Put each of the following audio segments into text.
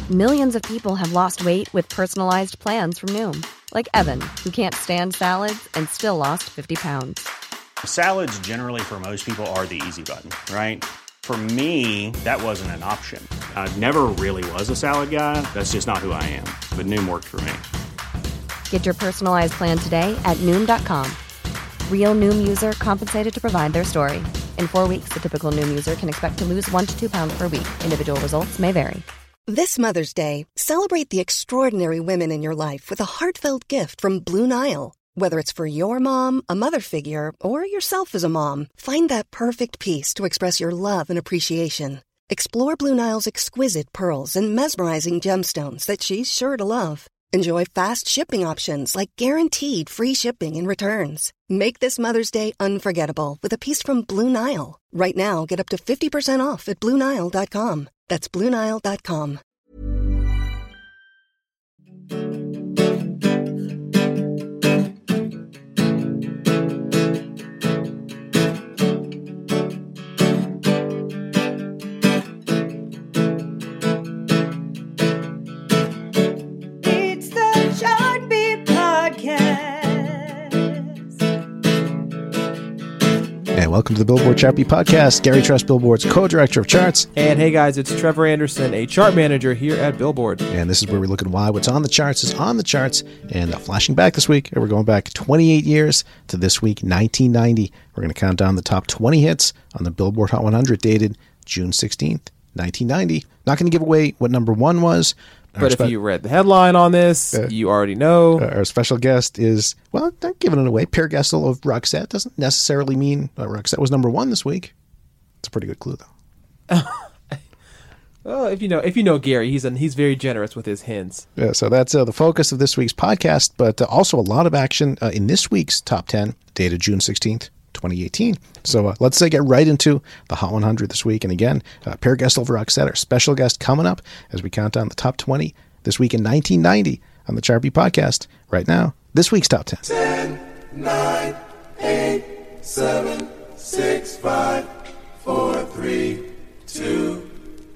Millions of people have lost weight with personalized plans from Noom. Like Evan, who can't stand salads and still lost 50 pounds. Salads generally for most people are the easy button, right? For me, that wasn't an option. I never really was a salad guy. That's just not who I am. But Noom worked for me. Get your personalized plan today at Noom.com. Real Noom user compensated to provide their story. In 4 weeks, the typical Noom user can expect to lose 1 to 2 pounds per week. Individual results may vary. This Mother's Day, celebrate the extraordinary women in your life with a heartfelt gift from Blue Nile. Whether it's for your mom, a mother figure, or yourself as a mom, find that perfect piece to express your love and appreciation. Explore Blue Nile's exquisite pearls and mesmerizing gemstones that she's sure to love. Enjoy fast shipping options like guaranteed free shipping and returns. Make this Mother's Day unforgettable with a piece from Blue Nile. Right now, get up to 50% off at BlueNile.com. That's BlueNile.com. Welcome to the Billboard Chart Beat Podcast. Gary Trust, Billboard's co-director of charts. And hey guys, it's Trevor Anderson, a chart manager here at Billboard. And this is where we look at why what's on the charts is on the charts. And flashing back this week, we're going back 28 years to this week, 1990. We're going to count down the top 20 hits on the Billboard Hot 100 dated June 16th, 1990. Not going to give away what number one was. But if you read the headline on this, you already know. Our special guest is, well, not giving it away. Pierre Gestel of Roxette doesn't necessarily mean Roxette was number one this week. It's a pretty good clue, though. Well, if you know Gary, he's very generous with his hints. Yeah, so that's the focus of this week's podcast, but also a lot of action in this week's top 10, dated June 16th. 2018. So let's get right into the Hot 100 this week. And again, Pierre Gestel of Roxette, our special guest, coming up as we count down the top 20 this week in 1990 on the Chart Beat Podcast. Right now, this week's top 10. 10, 9, 8, 7, 6, 5, 4, 3, 2,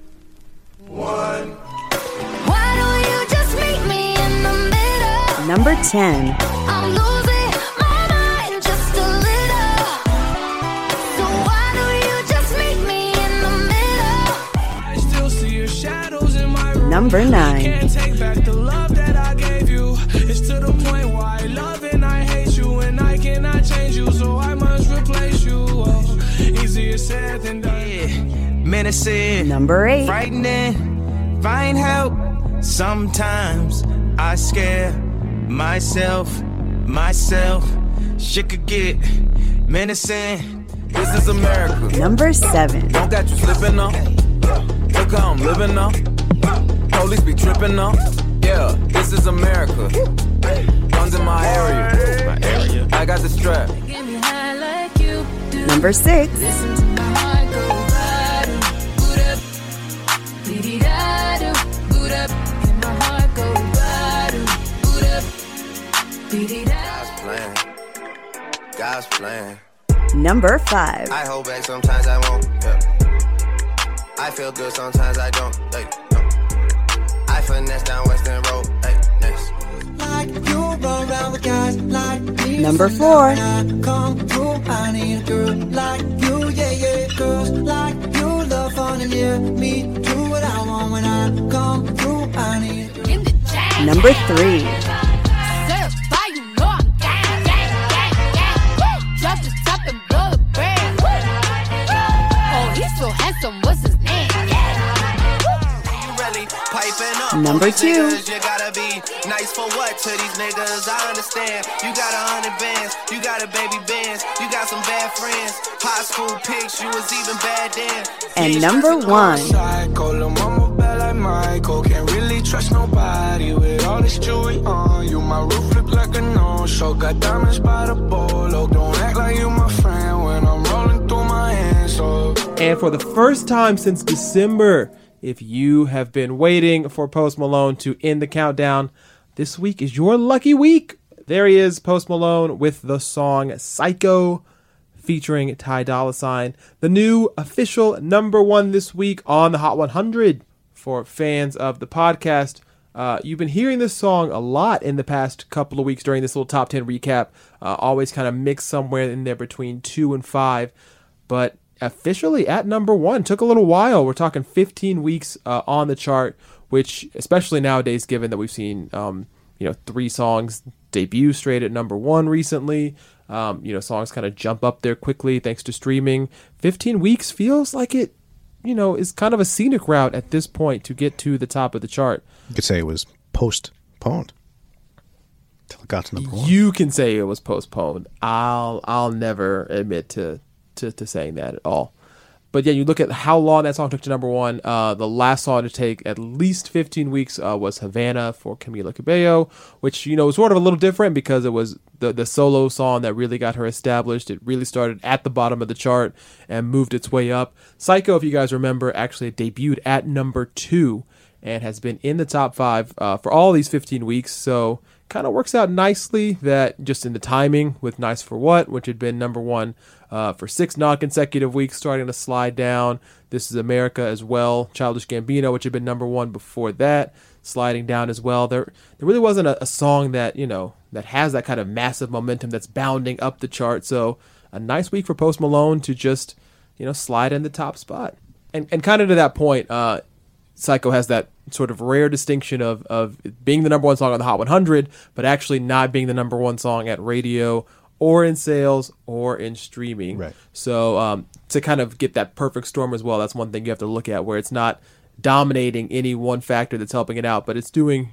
1. Why don't you just meet me in the middle? Number 10. I'm losing my mind just a little. So why don't you just meet me in the middle? I still see your shadows in my room. Number 9. Can't take back the love that I gave you. It's to the point where I love and I hate you, and I cannot change you, so I must replace you. Oh, easier said than done. Yeah. Menacing. Number 8. Frightening. Find help. Sometimes I scare myself. Shit could get menacing. This is America. Number 7. Don't got you slipping up. Look how I'm living up. Police be tripping up. Yeah, this is America. Guns in my area. I got the strap. Number 6. Listen to my heart go bottom, boot up, dee-dee-da-do, boot up, and my heart go bottom, boot up, dee-dee-da. God's plan. Number 5. I hold back sometimes I won't. Yeah. I feel good sometimes I don't. Hey, no. I finesse down Western Road. Hey, next. Like you run around with guys like me. Number 4. Come through, I need a girl like you, yeah, girls like you love fun and yeah, me do what I want when I come through, I need a girl. In the jam. Number 3. Certified, you know I'm gang. Woo! Drop the top and blow the brand. Oh, he's so handsome, what's his name? Number 2. You gotta be nice for what to these niggas? I understand. You got 100 bands, you got a baby bands, you got some bad friends. High school pics, you was even bad then. And number 1. Michael, can't really trust nobody with all this jewelry on you. My roof look like a no-show, got diamonds by the bolo. Don't act like you my friend when I'm rolling through my hands. And for the first time since December, if you have been waiting for Post Malone to end the countdown, this week is your lucky week. There he is, Post Malone, with the song Psycho featuring Ty Dolla $ign. The new official number 1 this week on the Hot 100 for fans of the podcast. You've been hearing this song a lot in the past couple of weeks during this little top 10 recap. Always kind of mixed somewhere in there between 2 and 5. But officially at number 1. Took a little while. We're talking 15 weeks on the chart, which, especially nowadays, given that we've seen 3 songs debut straight at number 1 recently. Songs kind of jump up there quickly thanks to streaming. 15 weeks feels like it, is kind of a scenic route at this point to get to the top of the chart. You could say it was postponed till it got to number 1. You can say it was postponed. I'll never admit to saying that at all. But yeah, you look at how long that song took to number 1. The last song to take at least 15 weeks was Havana for Camila Cabello, which, was sort of a little different because it was the solo song that really got her established. It really started at the bottom of the chart and moved its way up. Psycho, if you guys remember, actually debuted at number 2 and has been in the top 5 for all these 15 weeks. So kind of works out nicely that just in the timing with Nice for What, which had been number 1 for 6 non-consecutive weeks, starting to slide down. This Is America as well. Childish Gambino, which had been number 1 before that, sliding down as well. There really wasn't a song that, that has that kind of massive momentum that's bounding up the chart. So a nice week for Post Malone to just, slide in the top spot. And kind of to that point, Psycho has that sort of rare distinction of being the number 1 song on the Hot 100, but actually not being the number 1 song at radio or in sales or in streaming. Right. So to kind of get that perfect storm as well, that's one thing you have to look at, where it's not dominating any one factor that's helping it out, but it's doing,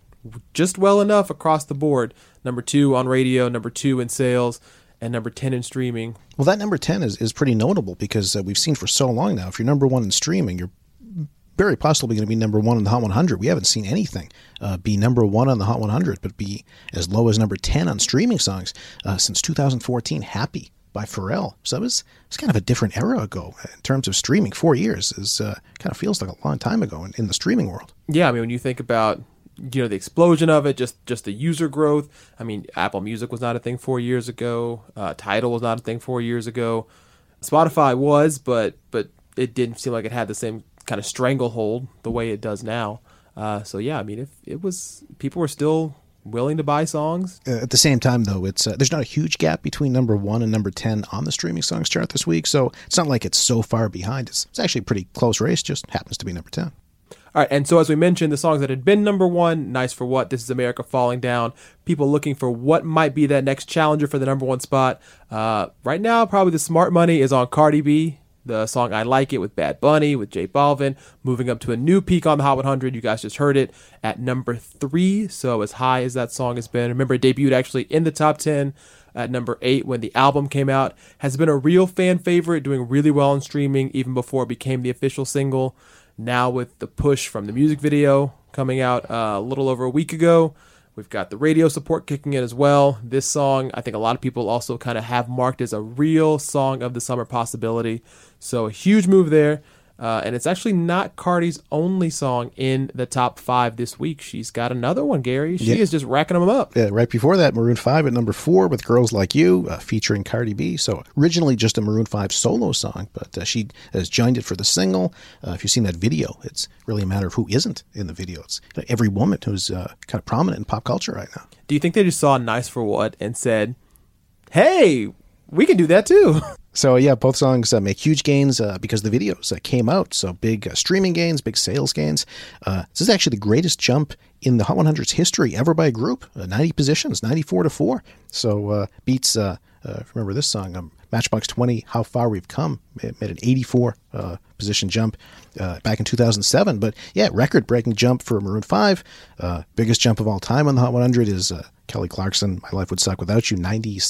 just well enough across the board. Number 2 on radio, number 2 in sales, and number 10 in streaming. Well, that number 10 is pretty notable because we've seen for so long now, if you're number 1 in streaming, you're very possibly going to be number 1 in the Hot 100. We haven't seen anything be number 1 on the Hot 100, but be as low as number 10 on streaming songs since 2014. Happy by Pharrell. So it's kind of a different era ago in terms of streaming. 4 years is kind of feels like a long time ago in the streaming world. Yeah, I mean, when you think about the explosion of it, just the user growth. I mean, Apple Music was not a thing 4 years ago. Tidal was not a thing 4 years ago. Spotify was, but it didn't seem like it had the same kind of stranglehold the way it does now. So yeah, I mean, if it was, people were still willing to buy songs. At the same time, though, it's there's not a huge gap between number 1 and number 10 on the streaming songs chart this week. So it's not like it's so far behind. It's actually a pretty close race. Just happens to be number 10. All right, and so as we mentioned, the songs that had been number 1, Nice for What, This Is America, Falling Down, people looking for what might be that next challenger for the number 1 spot. Right now, probably the smart money is on Cardi B. The song I Like It with Bad Bunny, with J Balvin, moving up to a new peak on the Hot 100. You guys just heard it at number 3, so as high as that song has been. Remember, it debuted actually in the top 10 at number 8 when the album came out. Has been a real fan favorite, doing really well in streaming even before it became the official single. Now with the push from the music video coming out a little over a week ago, we've got the radio support kicking in as well. This song, I think a lot of people also kind of have marked as a real song of the summer possibility. So a huge move there. And it's actually not Cardi's only song in the top 5 this week. She's got another one, Gary. She is just racking them up. Yeah, right before that, Maroon 5 at number 4 with Girls Like You, featuring Cardi B. So originally just a Maroon 5 solo song, but she has joined it for the single. If you've seen that video, it's really a matter of who isn't in the video. It's every woman who's kind of prominent in pop culture right now. Do you think they just saw Nice for What and said, hey, we can do that too? So yeah, both songs make huge gains because the videos came out. So big streaming gains, big sales gains. This is actually the greatest jump in the Hot 100's history ever by a group. 90 positions, 94-4. So beats, remember this song, Matchbox 20, How Far We've Come. It made an 84 position jump back in 2007. But yeah, record-breaking jump for Maroon 5. Biggest jump of all time on the Hot 100 is Kelly Clarkson, My Life Would Suck Without You,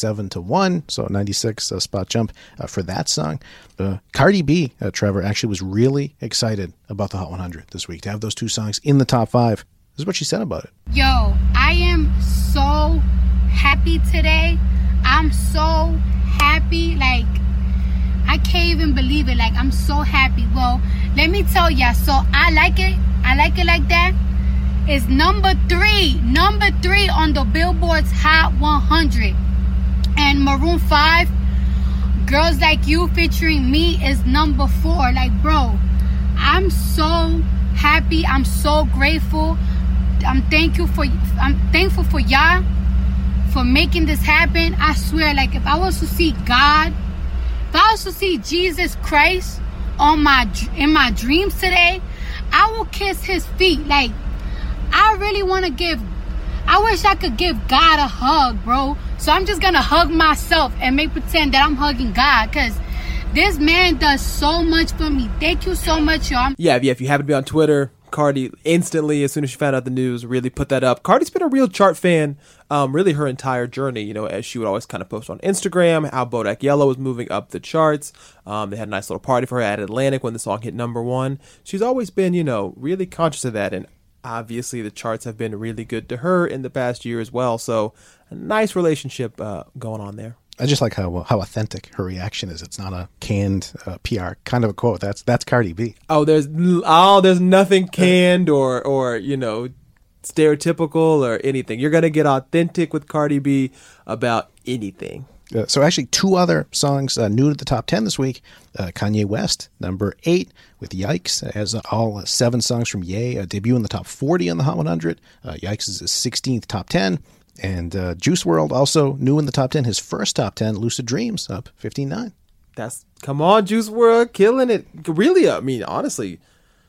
97-1. So 96 spot jump for that song. Cardi B, Trevor, actually was really excited about the Hot 100 this week to have those 2 songs in the top 5. This is what she said about it. Yo, I am so happy today. I'm so happy. Like, I can't even believe it. Like, I'm so happy. Well, let me tell ya. So I like it. I like it like that. It's number 3 on the Billboard's Hot 100. And Maroon 5, Girls Like You featuring Me is number 4. Like, bro, I'm so happy. I'm so grateful. I'm thankful for y'all for making this happen. I swear, like, if I was to see God, if I was to see Jesus Christ in my dreams today, I will kiss his feet. Like, I wish I could give God a hug, bro. So I'm just gonna hug myself and make pretend that I'm hugging God, because this man does so much for me. Thank you so much, y'all. Yeah, if you happen to be on Twitter, Cardi instantly, as soon as she found out the news, really put that up. Cardi's been a real chart fan, really her entire journey, you know, as she would always kind of post on Instagram how Bodak Yellow was moving up the charts. They had a nice little party for her at Atlantic when the song hit #1. She's always been, you know, really conscious of that, and obviously the charts have been really good to her in the past year as well. So a nice relationship going on there. I just like how authentic her reaction is. It's not a canned PR kind of a quote. That's Cardi B. There's nothing canned or you know, stereotypical or anything. You're gonna get authentic with Cardi B about anything. So actually, 2 other songs new to the top 10 this week. Kanye West, number 8 with Yikes, as all 7 songs from Ye debut in the top 40 on the Hot 100. Yikes is his 16th top 10. And Juice WRLD also new in the top 10, his first top 10, Lucid Dreams, up 15.9. Come on, Juice WRLD, killing it. Really, I mean, honestly,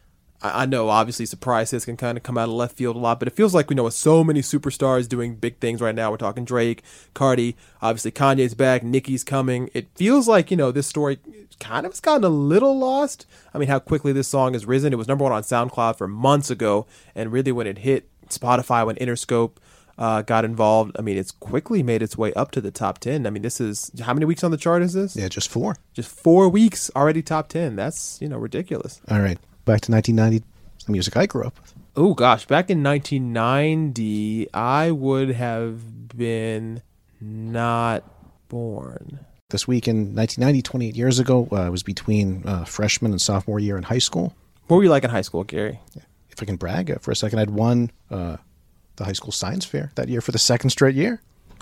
I know obviously surprise hits can kind of come out of left field a lot, but it feels like, we know, with so many superstars doing big things right now. We're talking Drake, Cardi, obviously Kanye's back, Nicki's coming. It feels like, you know, this story kind of has gotten a little lost. I mean, how quickly this song has risen. It was #1 on SoundCloud for months ago, and really when it hit Spotify, when Interscope got involved, I mean, it's quickly made its way up to the top 10. I mean, this is, how many weeks on the chart is this? Yeah, just 4. Just 4 weeks already top 10. That's, you know, ridiculous. All right, back to 1990, the music I grew up with. Oh, gosh, back in 1990, I would have been not born. This week in 1990, 28 years ago, I was between freshman and sophomore year in high school. What were you like in high school, Gary? If I can brag for a second, I'd won the high school science fair that year for the 2nd straight year.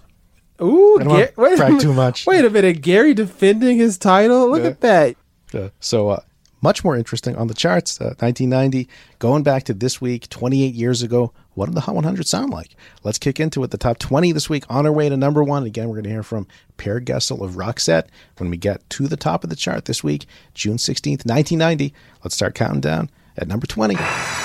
Ooh, I don't want to brag too much. Wait a minute, Gary defending his title? Look at that. So much more interesting on the charts, 1990. Going back to this week, 28 years ago, what did the Hot 100 sound like? Let's kick into it. The top 20 this week on our way to #1. Again, we're going to hear from Per Gessle of Roxette when we get to the top of the chart this week, June 16th, 1990. Let's start counting down at number 20.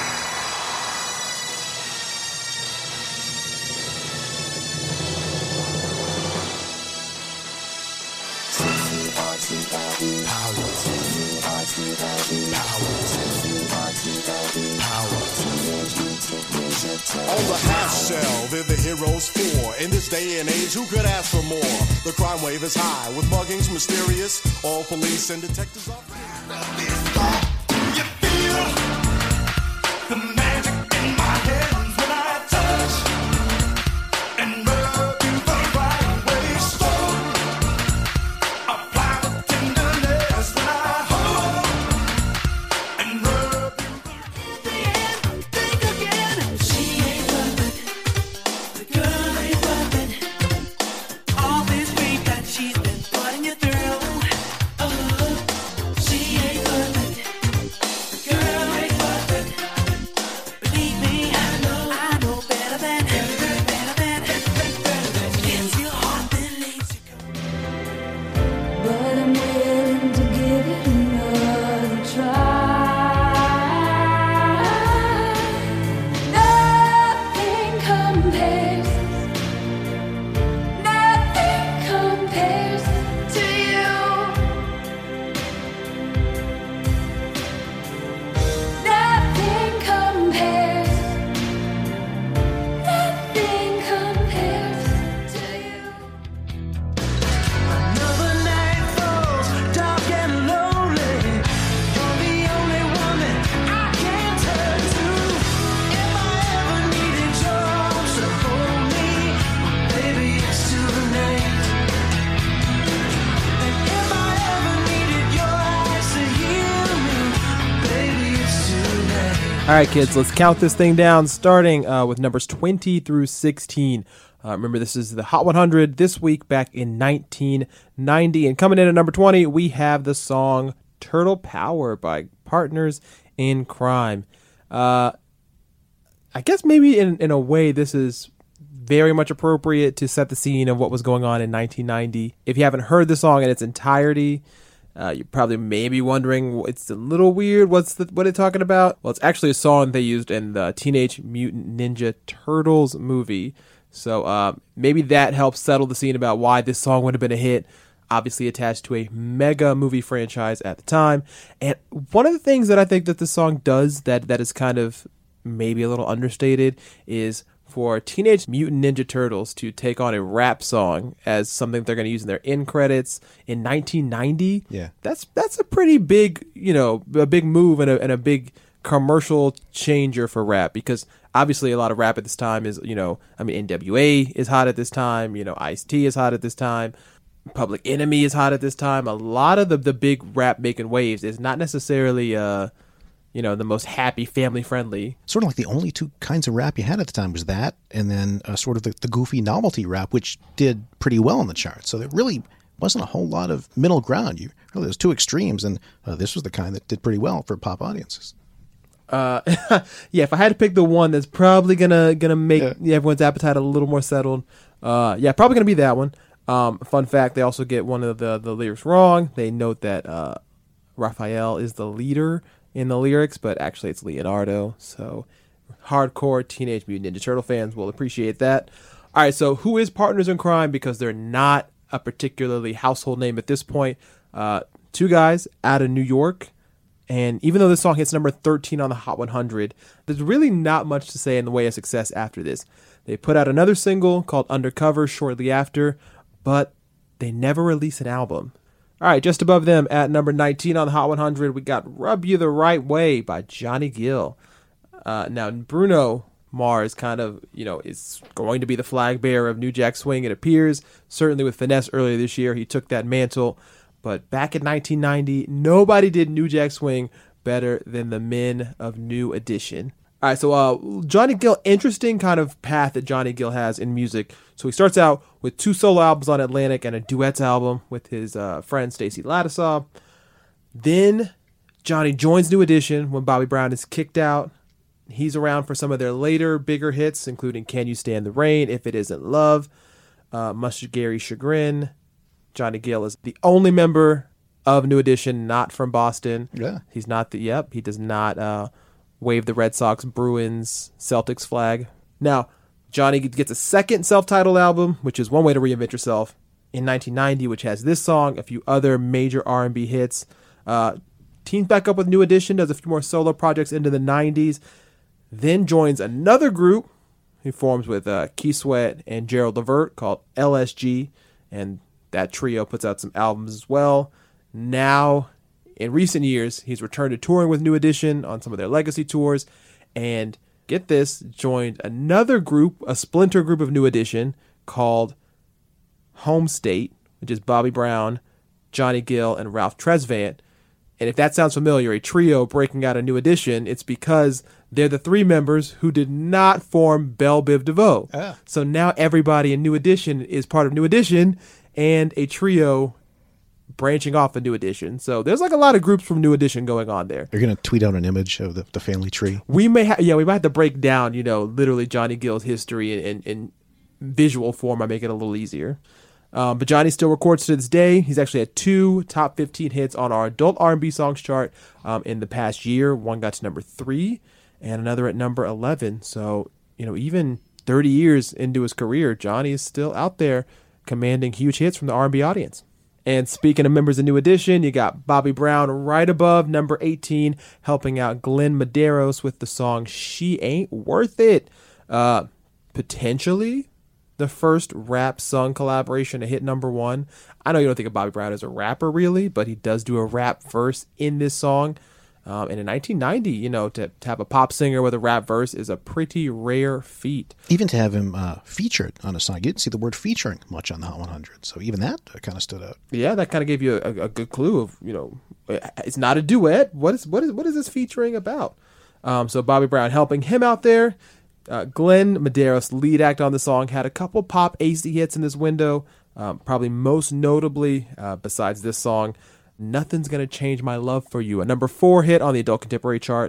On the half shell, they're the heroes for. In this day and age, who could ask for more? The crime wave is high, with muggings mysterious. All police and detectives are... You feel the magic in my hands when I touch and rub you the right way. Slow, apply the tenderness when I hold and rub you the end. Think again. She ain't perfect. The girl ain't perfect. All this grief that she's been putting you through. She ain't perfect. The girl ain't perfect. Believe me, I know better than gives you heart that leaves you cold. But I'm willing to give it another try. Nothing compares to you. Nothing compares to you. Another night falls, dark and lonely. You're the only one that I can turn to. If I ever needed your arms to hold me, baby, it's tonight. And if I ever needed your eyes to heal me, baby, it's tonight. All right, kids, let's count this thing down, starting with numbers 20 through 16. Remember, this is the Hot 100 this week back in 1990. And coming in at number 20, we have the song Turtle Power by Partners in Crime. I guess maybe in a way this is very much appropriate to set the scene of what was going on in 1990. If you haven't heard the song in its entirety, you're probably maybe wondering, it's a little weird. What it's talking about? Well, it's actually a song they used in the Teenage Mutant Ninja Turtles movie. So maybe that helps settle the scene about why this song would have been a hit. Obviously attached to a mega movie franchise at the time. And one of the things that I think that this song does that is kind of maybe a little understated is for Teenage Mutant Ninja Turtles to take on a rap song as something they're going to use in their end credits in 1990. Yeah. That's a pretty big, a big move and a big commercial changer for rap, because obviously a lot of rap at this time is, NWA is hot at this time, Ice-T is hot at this time, Public Enemy is hot at this time. A lot of the big rap making waves is not necessarily the most happy, family-friendly. Sort of like the only two kinds of rap you had at the time was that, and then sort of the goofy novelty rap, which did pretty well on the charts. So there really wasn't a whole lot of middle ground. There's two extremes, and this was the kind that did pretty well for pop audiences. If I had to pick the one that's probably gonna make everyone's appetite a little more settled, probably gonna be that one. Fun fact, they also get one of the lyrics wrong. They note that Raphael is the leader in the lyrics, but actually it's Leonardo. So hardcore Teenage Mutant Ninja Turtle fans will appreciate that. All right, so who is Partners in Crime? Because they're not a particularly household name at this point. Two guys out of New York. And even though this song hits number 13 on the Hot 100, there's really not much to say in the way of success after this. They put out another single called Undercover shortly after, but they never released an album. All right, just above them at number 19 on the Hot 100, we got Rub You the Right Way by Johnny Gill. Now, Bruno Mars kind of, is going to be the flag bearer of New Jack Swing, it appears. Certainly with Finesse earlier this year, he took that mantle. But back in 1990, nobody did New Jack Swing better than the men of New Edition. All right, so Johnny Gill, interesting kind of path that Johnny Gill has in music. So he starts out with 2 solo albums on Atlantic and a duets album with his friend Stacey Ladisaw. Then Johnny joins New Edition when Bobby Brown is kicked out. He's around for some of their later bigger hits, including Can You Stand the Rain, If It Isn't Love, Mustard Gary Chagrin. Johnny Gill is the only member of New Edition not from Boston. Yeah. He's not he does not wave the Red Sox, Bruins, Celtics flag. Now, Johnny gets a second self-titled album, which is One Way to Reinvent Yourself, in 1990, which has this song, a few other major R&B hits. Teams back up with New Edition, does a few more solo projects into the 90s, then joins another group he forms with Keith Sweat and Gerald Levert called LSG, and that trio puts out some albums as well. Now, in recent years, he's returned to touring with New Edition on some of their legacy tours, and get this, joined another group, a splinter group of New Edition called Home State, which is Bobby Brown, Johnny Gill, and Ralph Tresvant. And if that sounds familiar, a trio breaking out a New Edition, it's because they're the 3 members who did not form Belle Biv DeVoe. So now everybody in New Edition is part of New Edition, and a trio branching off a New Edition. So there's like a lot of groups from New Edition going on there. You're going to tweet out an image of the family tree? We might have to break down, literally Johnny Gill's history in visual form. I make it a little easier. But Johnny still records to this day. He's actually had 2 top 15 hits on our adult R&B songs chart in the past year. One got to number 3 and another at number 11. So, even 30 years into his career, Johnny is still out there commanding huge hits from the R&B audience. And speaking of members of New Edition, you got Bobby Brown right above number 18, helping out Glenn Medeiros with the song She Ain't Worth It. Potentially the first rap song collaboration to hit number 1. I know you don't think of Bobby Brown as a rapper really, but he does do a rap verse in this song. And in 1990, to have a pop singer with a rap verse is a pretty rare feat. Even to have him featured on a song. You didn't see the word featuring much on the Hot 100. So even that kind of stood out. Yeah, that kind of gave you a good clue of, it's not a duet. What is this featuring about? So Bobby Brown helping him out there. Glenn Medeiros, lead act on the song, had a couple pop AC hits in this window. Probably most notably, besides this song, Nothing's Gonna Change My Love for You, a number 4 hit on the adult contemporary chart.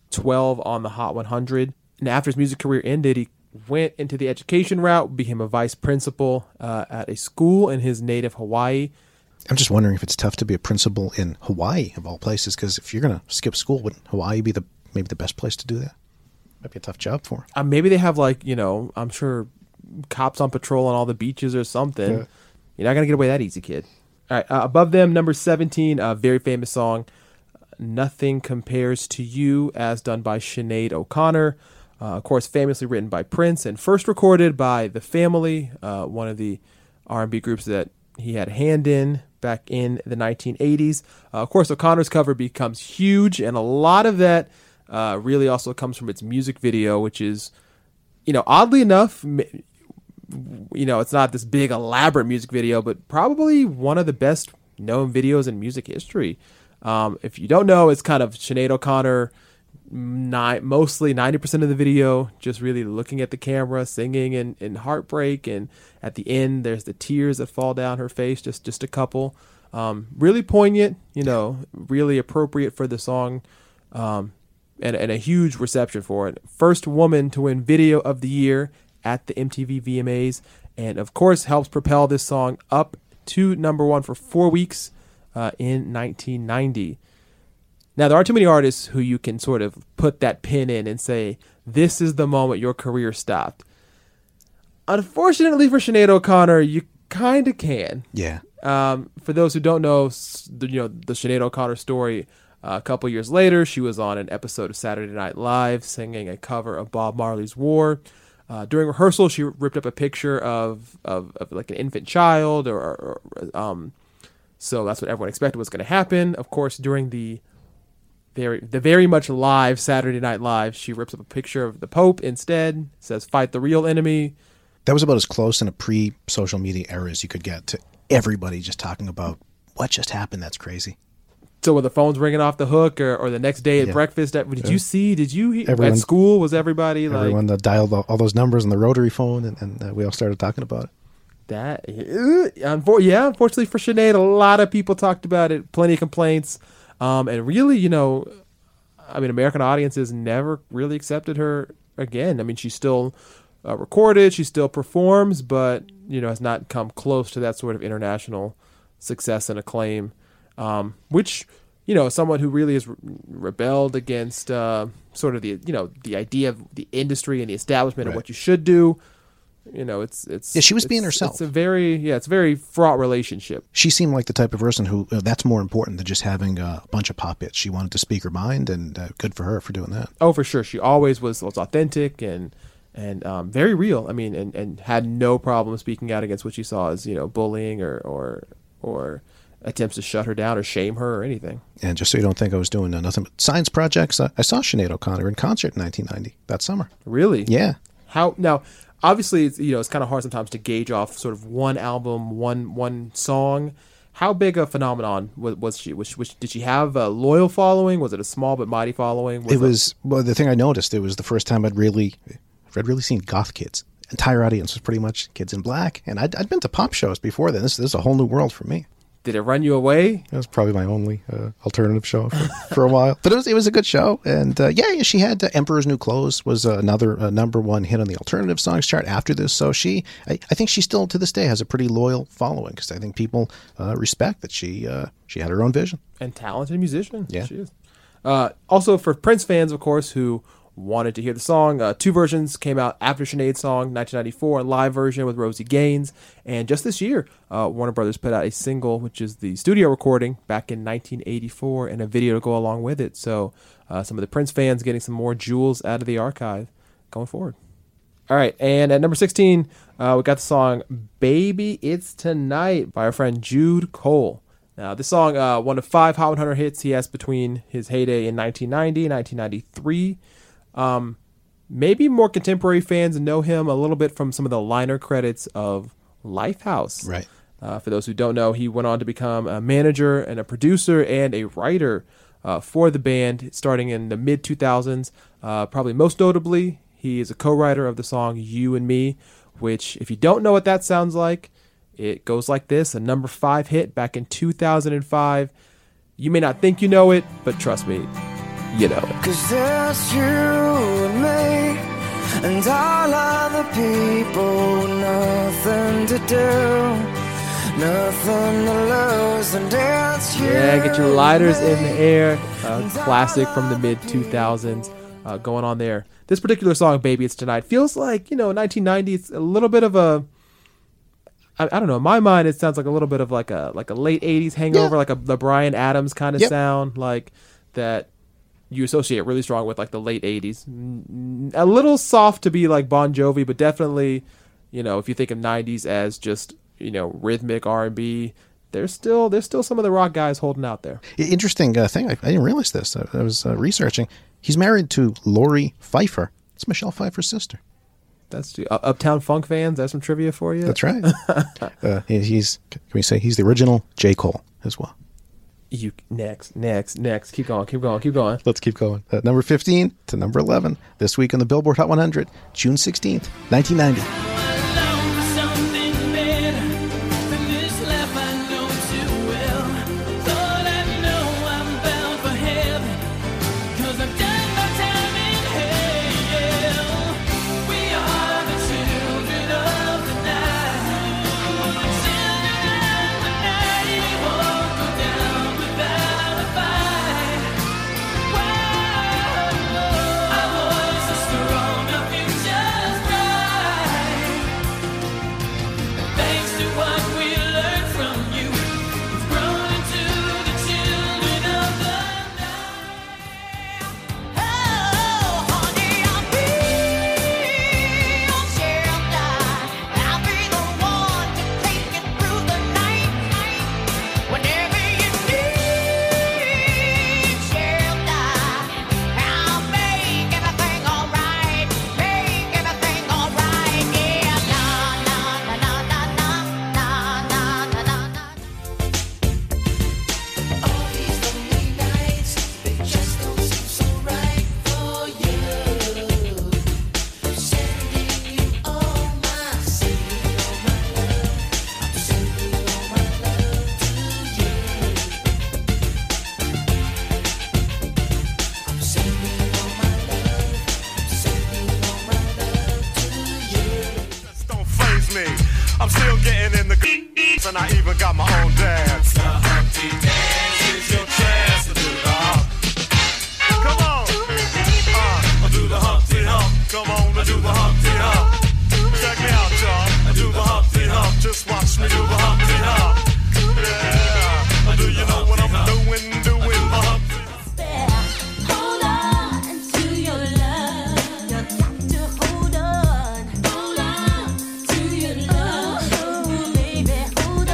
12 on the Hot 100. And after his music career ended, he went into the education route, became a vice principal at a school in his native Hawaii. I'm just wondering if it's tough to be a principal in Hawaii, of all places, because if you're going to skip school, wouldn't Hawaii be maybe the best place to do that? Might be a tough job for him. Maybe they have, like, I'm sure cops on patrol on all the beaches or something. Yeah. You're not going to get away that easy, kid. All right, above them, number 17, a very famous song, Nothing Compares to You, as done by Sinead O'Connor. Of course, famously written by Prince and first recorded by The Family, one of the R&B groups that he had a hand in back in the 1980s. Of course, O'Connor's cover becomes huge, and a lot of that really also comes from its music video, which is, oddly enough, it's not this big elaborate music video, but probably one of the best known videos in music history. If you don't know, it's kind of Sinead O'Connor, mostly 90% of the video, just really looking at the camera, singing in heartbreak. And at the end, there's the tears that fall down her face, just a couple. Really poignant, really appropriate for the song, and a huge reception for it. First woman to win Video of the Year at the MTV VMAs, and of course helps propel this song up to number 1 for 4 weeks in 1990. Now, there aren't too many artists who you can sort of put that pin in and say, this is the moment your career stopped. Unfortunately for Sinead O'Connor, you kind of can. Yeah. For those who don't know, the Sinead O'Connor story, a couple years later, she was on an episode of Saturday Night Live singing a cover of Bob Marley's War. During rehearsal, she ripped up a picture of like an infant child, so that's what everyone expected was going to happen. Of course, during the very much live Saturday Night Live, she rips up a picture of the Pope instead, says, "Fight the real enemy." That was about as close in a pre-social media era as you could get to everybody just talking about what just happened. That's crazy. So were the phones ringing off the hook, or the next day at breakfast? Did you hear everyone, at school? Was everybody everyone dialed all those numbers on the rotary phone, and we all started talking about it? Unfortunately for Sinead, a lot of people talked about it. Plenty of complaints, and really, American audiences never really accepted her again. She still recorded, she still performs, but has not come close to that sort of international success and acclaim. Which, someone who really has rebelled against sort of the idea of the industry and the establishment of what you should do. She was being herself. It's a very fraught relationship. She seemed like the type of person who that's more important than just having a bunch of pop hits. She wanted to speak her mind, and good for her for doing that. Oh, for sure. She always was authentic and very real. And had no problem speaking out against what she saw as bullying or attempts to shut her down or shame her or anything. And just so you don't think I was doing nothing but science projects, I saw Sinead O'Connor in concert in 1990, that summer. Really? Yeah. How now? Obviously, it's kind of hard sometimes to gauge off sort of one album, one song. How big a phenomenon was she? Did she have a loyal following? Was it a small but mighty following? The thing I noticed, it was the first time I'd really seen goth kids. Entire audience was pretty much kids in black, and I'd been to pop shows before then. This is a whole new world for me. Did it run you away? It was probably my only alternative show for a while. But it was a good show. And she had Emperor's New Clothes was another number 1 hit on the alternative songs chart after this. So I think she still to this day has a pretty loyal following, because I think people respect that she had her own vision. And talented musician. Yeah. She is. Also for Prince fans, of course, who wanted to hear the song, 2 versions came out after Sinead's song, 1994, a live version with Rosie Gaines. And just this year, Warner Brothers put out a single, which is the studio recording back in 1984, and a video to go along with it. So some of the Prince fans getting some more jewels out of the archive going forward. All right, and at number 16, we got the song Baby It's Tonight by our friend Jude Cole. Now, this song, one of 5 Hot 100 hits he has between his heyday in 1990 and 1993. Maybe more contemporary fans know him a little bit from some of the liner credits of Lifehouse. Right. For those who don't know, he went on to become a manager and a producer and a writer for the band starting in the mid-2000s. Probably most notably, he is a co-writer of the song You and Me, which, if you don't know what that sounds like, it goes like this, a number 5 hit back in 2005. You may not think you know it, but trust me, you know it. 'Cause there's you and me and all other people, nothing to do, nothing to lose, and it's you. Yeah, get your lighters in the air. Classic from the mid 2000s going on there. This particular song, Baby It's Tonight, feels like, 1990. It's a little bit of a, I don't know, in my mind it sounds like a little bit of like a late 80s hangover, like the Bryan Adams kind of sound, like that you associate really strong with like the late 80s. A little soft to be like Bon Jovi, but definitely, if you think of 90s as just, rhythmic R&B, there's still some of the rock guys holding out there. Interesting thing, I didn't realize this. I was researching. He's married to Lori Pfeiffer. It's Michelle Pfeiffer's sister. That's Uptown Funk fans. That's some trivia for you. That's right. Can we say he's the original J. Cole as well? You next. Keep going. Let's keep going. Number 15 to number 11 this week on the Billboard Hot 100, June 16th, 1990. I'm still getting in the and I even got my own dance. The Humpty Dance is your chance to do the hump. Come on, do the Humpty Hump. Come on, do the Humpty Hump. Check me out, y'all. Do the Humpty Hump. Just watch me do the Humpty Hump. Yeah, do you know what I'm doing? Doing the Humpty Hump. Hold on to your love. You got to hold on. Hold on to your love. Oh, baby, hold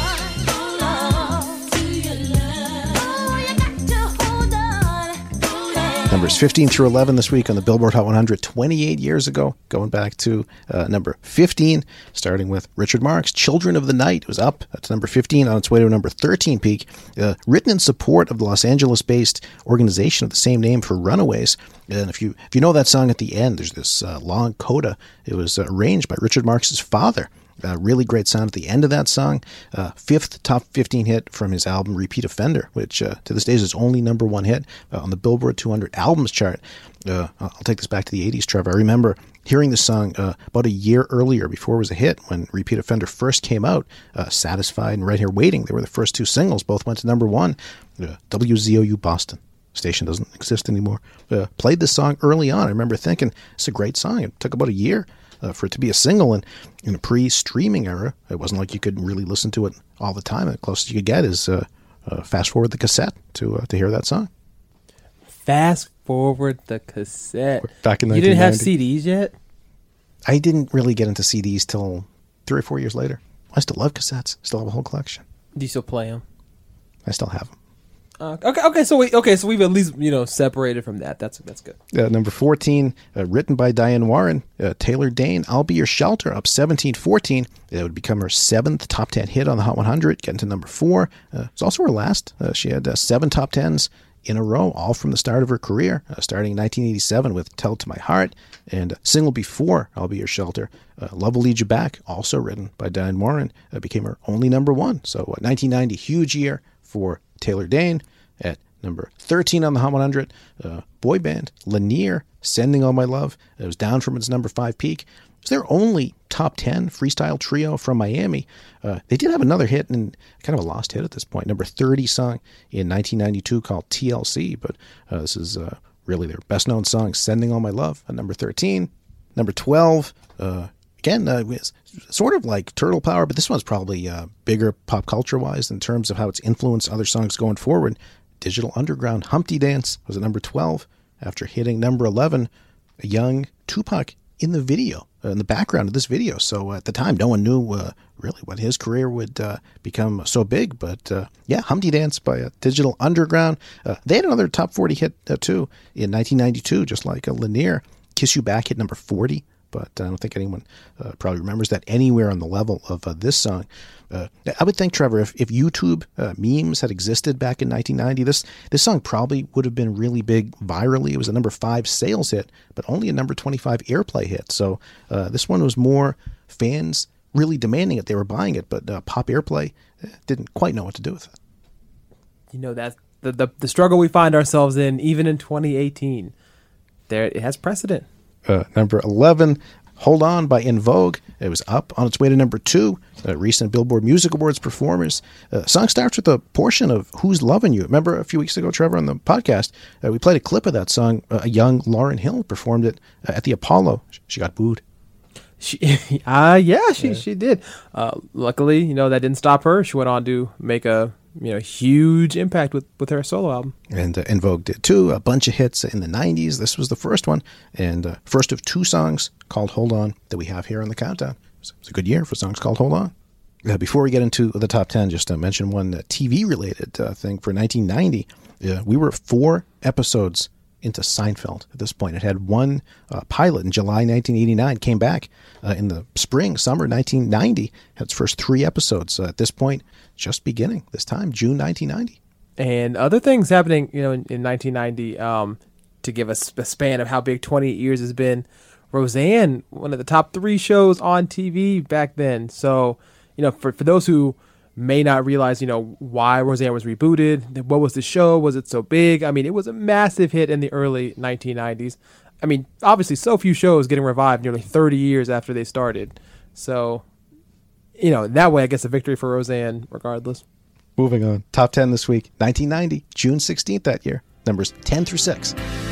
on to your love. Oh, you got to hold on. Numbers 15 through 11 this week on the Billboard Hot 100, 28 years ago, going back to number 15, starting with Richard Marx, Children of the Night. It was up to number 15 on its way to a number 13 peak, written in support of the Los Angeles-based organization of the same name for Runaways. And if you know that song at the end, there's this long coda. It was arranged by Richard Marx's father. Really great sound at the end of that song. Fifth top 15 hit from his album Repeat Offender, which to this day is his only number one hit on the Billboard 200 albums chart. I'll take this back to the 80s, Trevor. I remember hearing the song about a year earlier before it was a hit when Repeat Offender first came out. Satisfied and Right Here Waiting, they were the first two singles. Both went to number one. WZOU Boston. Station doesn't exist anymore. Played this song early on. I remember thinking, it's a great song. It took about a year for it to be a single, and in a pre-streaming era, it wasn't like you could really listen to it all the time. The closest you could get is fast forward the cassette to hear that song. Fast forward the cassette. Back in 1990. You didn't have CDs yet? I didn't really get into CDs till 3 or 4 years later. I still love cassettes. Still have a whole collection. Do you still play them? I still have them. Okay. So we've at least separated from that. That's good. Number 14, written by Diane Warren, Taylor Dane, I'll Be Your Shelter, up 17-14. It would become her 7th top 10 hit on the Hot 100, getting to number 4. It's also her last. She had 7 top 10s in a row, all from the start of her career, starting in 1987 with Tell It to My Heart, and single before I'll Be Your Shelter, Love Will Lead You Back, also written by Diane Warren, became her only number 1. So 1990, huge year for Taylor Dane. At Number 13 on the Hot 100, boy band Lanier, Sending All My Love. It was down from its number 5 peak. It was their only top 10 freestyle trio from Miami. They did have another hit, and kind of a lost hit at this point, number 30 song in 1992 called TLC, but this is really their best-known song, Sending All My Love, at number 13. Number 12, again, sort of like Turtle Power, but this one's probably bigger pop culture-wise in terms of how it's influenced other songs going forward. Digital Underground, Humpty Dance was at number 12 after hitting number 11, a young Tupac in the video, in the background of this video. So at the time, no one knew really what his career would become so big. But yeah, Humpty Dance by Digital Underground. They had another top 40 hit too in 1992, just like Lanier. Kiss You Back hit number 40. But I don't think anyone probably remembers that anywhere on the level of this song. I would think, Trevor, if YouTube memes had existed back in 1990, this song probably would have been really big virally. It was a number 5 sales hit, but only a number 25 airplay hit. So this one was more fans really demanding it. They were buying it, but pop airplay didn't quite know what to do with it. You know, that's the struggle we find ourselves in, even in 2018. There, it has precedent. Number 11, Hold On by In Vogue. It was up on its way to number 2. Recent Billboard Music Awards performers. Song starts with a portion of Who's Lovin' You. Remember a few weeks ago, Trevor, on the podcast, we played a clip of that song. A young Lauryn Hill performed it at the Apollo. She got booed. She did. Luckily, you know, that didn't stop her. She went on to make a huge impact with her solo album. And In Vogue did too. A bunch of hits in the 90s. This was the first one, and first of 2 songs called Hold On that we have here on the countdown. It was a good year for songs called Hold On. Before we get into the top 10, just to mention one TV-related thing for 1990. We were 4 episodes into Seinfeld at this point. It had one pilot in July 1989, came back in the summer 1990, had its first 3 episodes. At this point, just beginning this time, June 1990. And other things happening, in 1990, to give us a span of how big 28 years has been. Roseanne, one of the top 3 shows on TV back then. So, for those who may not realize, why Roseanne was rebooted, what was the show, was it so big? I mean, it was a massive hit in the early 1990s. I mean, obviously, so few shows getting revived nearly 30 years after they started. So, that way, I guess a victory for Roseanne, regardless. Moving on. Top 10 this week, 1990, June 16th that year. Numbers 10 through 6.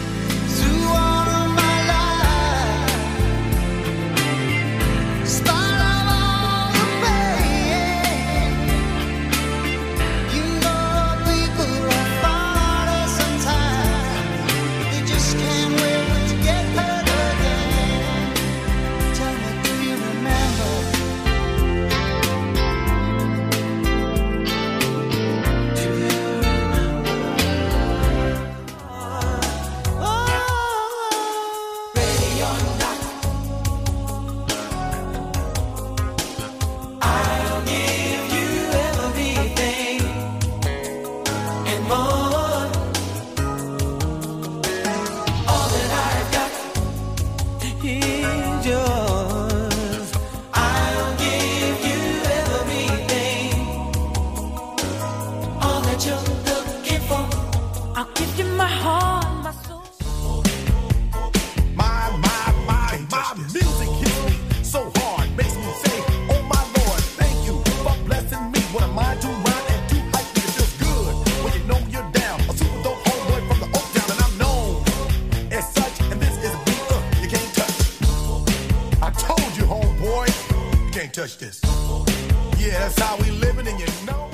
Touch this. Yeah, that's how we living, and you know.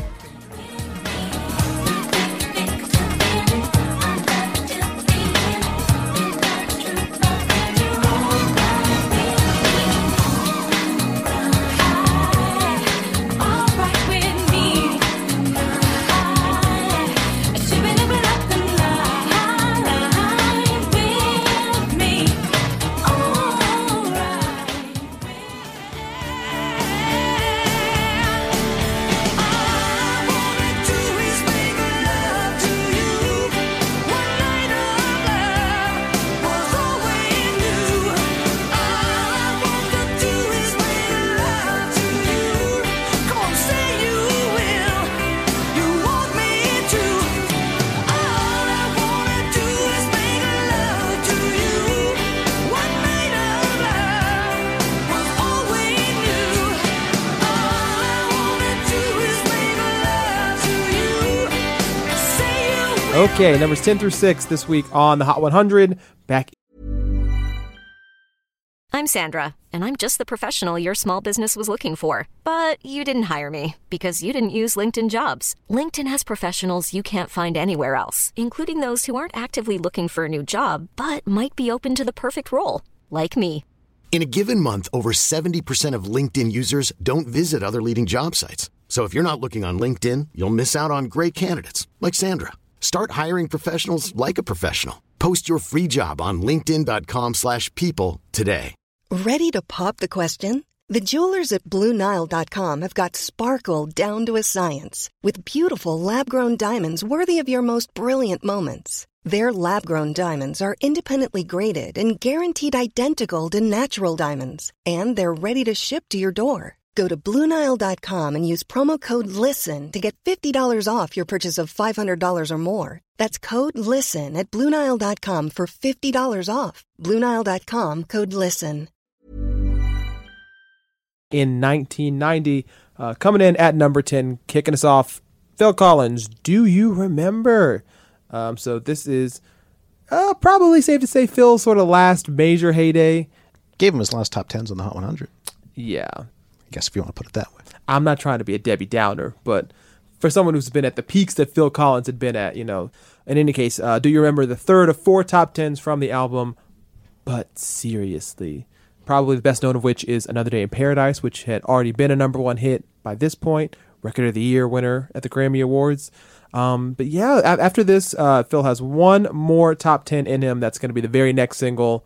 Okay, numbers 10 through 6 this week on the Hot 100. Back. I'm Sandra, and I'm just the professional your small business was looking for. But you didn't hire me because you didn't use LinkedIn Jobs. LinkedIn has professionals you can't find anywhere else, including those who aren't actively looking for a new job, but might be open to the perfect role, like me. In a given month, over 70% of LinkedIn users don't visit other leading job sites. So if you're not looking on LinkedIn, you'll miss out on great candidates like Sandra. Start hiring professionals like a professional. Post your free job on linkedin.com/people today. Ready to pop the question? The jewelers at BlueNile.com have got sparkle down to a science with beautiful lab-grown diamonds worthy of your most brilliant moments. Their lab-grown diamonds are independently graded and guaranteed identical to natural diamonds, and they're ready to ship to your door. Go to BlueNile.com and use promo code LISTEN to get $50 off your purchase of $500 or more. That's code LISTEN at BlueNile.com for $50 off. BlueNile.com, code LISTEN. In 1990, coming in at number 10, kicking us off, Phil Collins, Do You Remember? So this is probably safe to say Phil's sort of last major heyday. Gave him his last top 10s on the Hot 100. Yeah. I guess if you want to put it that way. I'm not trying to be a Debbie Downer, but for someone who's been at the peaks that Phil Collins had been at, in any case, do you remember the third of 4 top 10s from the album? But seriously, probably the best known of which is Another Day in Paradise, which had already been a number 1 hit by this point, Record of the Year winner at the Grammy Awards. But yeah, after this, Phil has one more top 10 in him. That's going to be the very next single.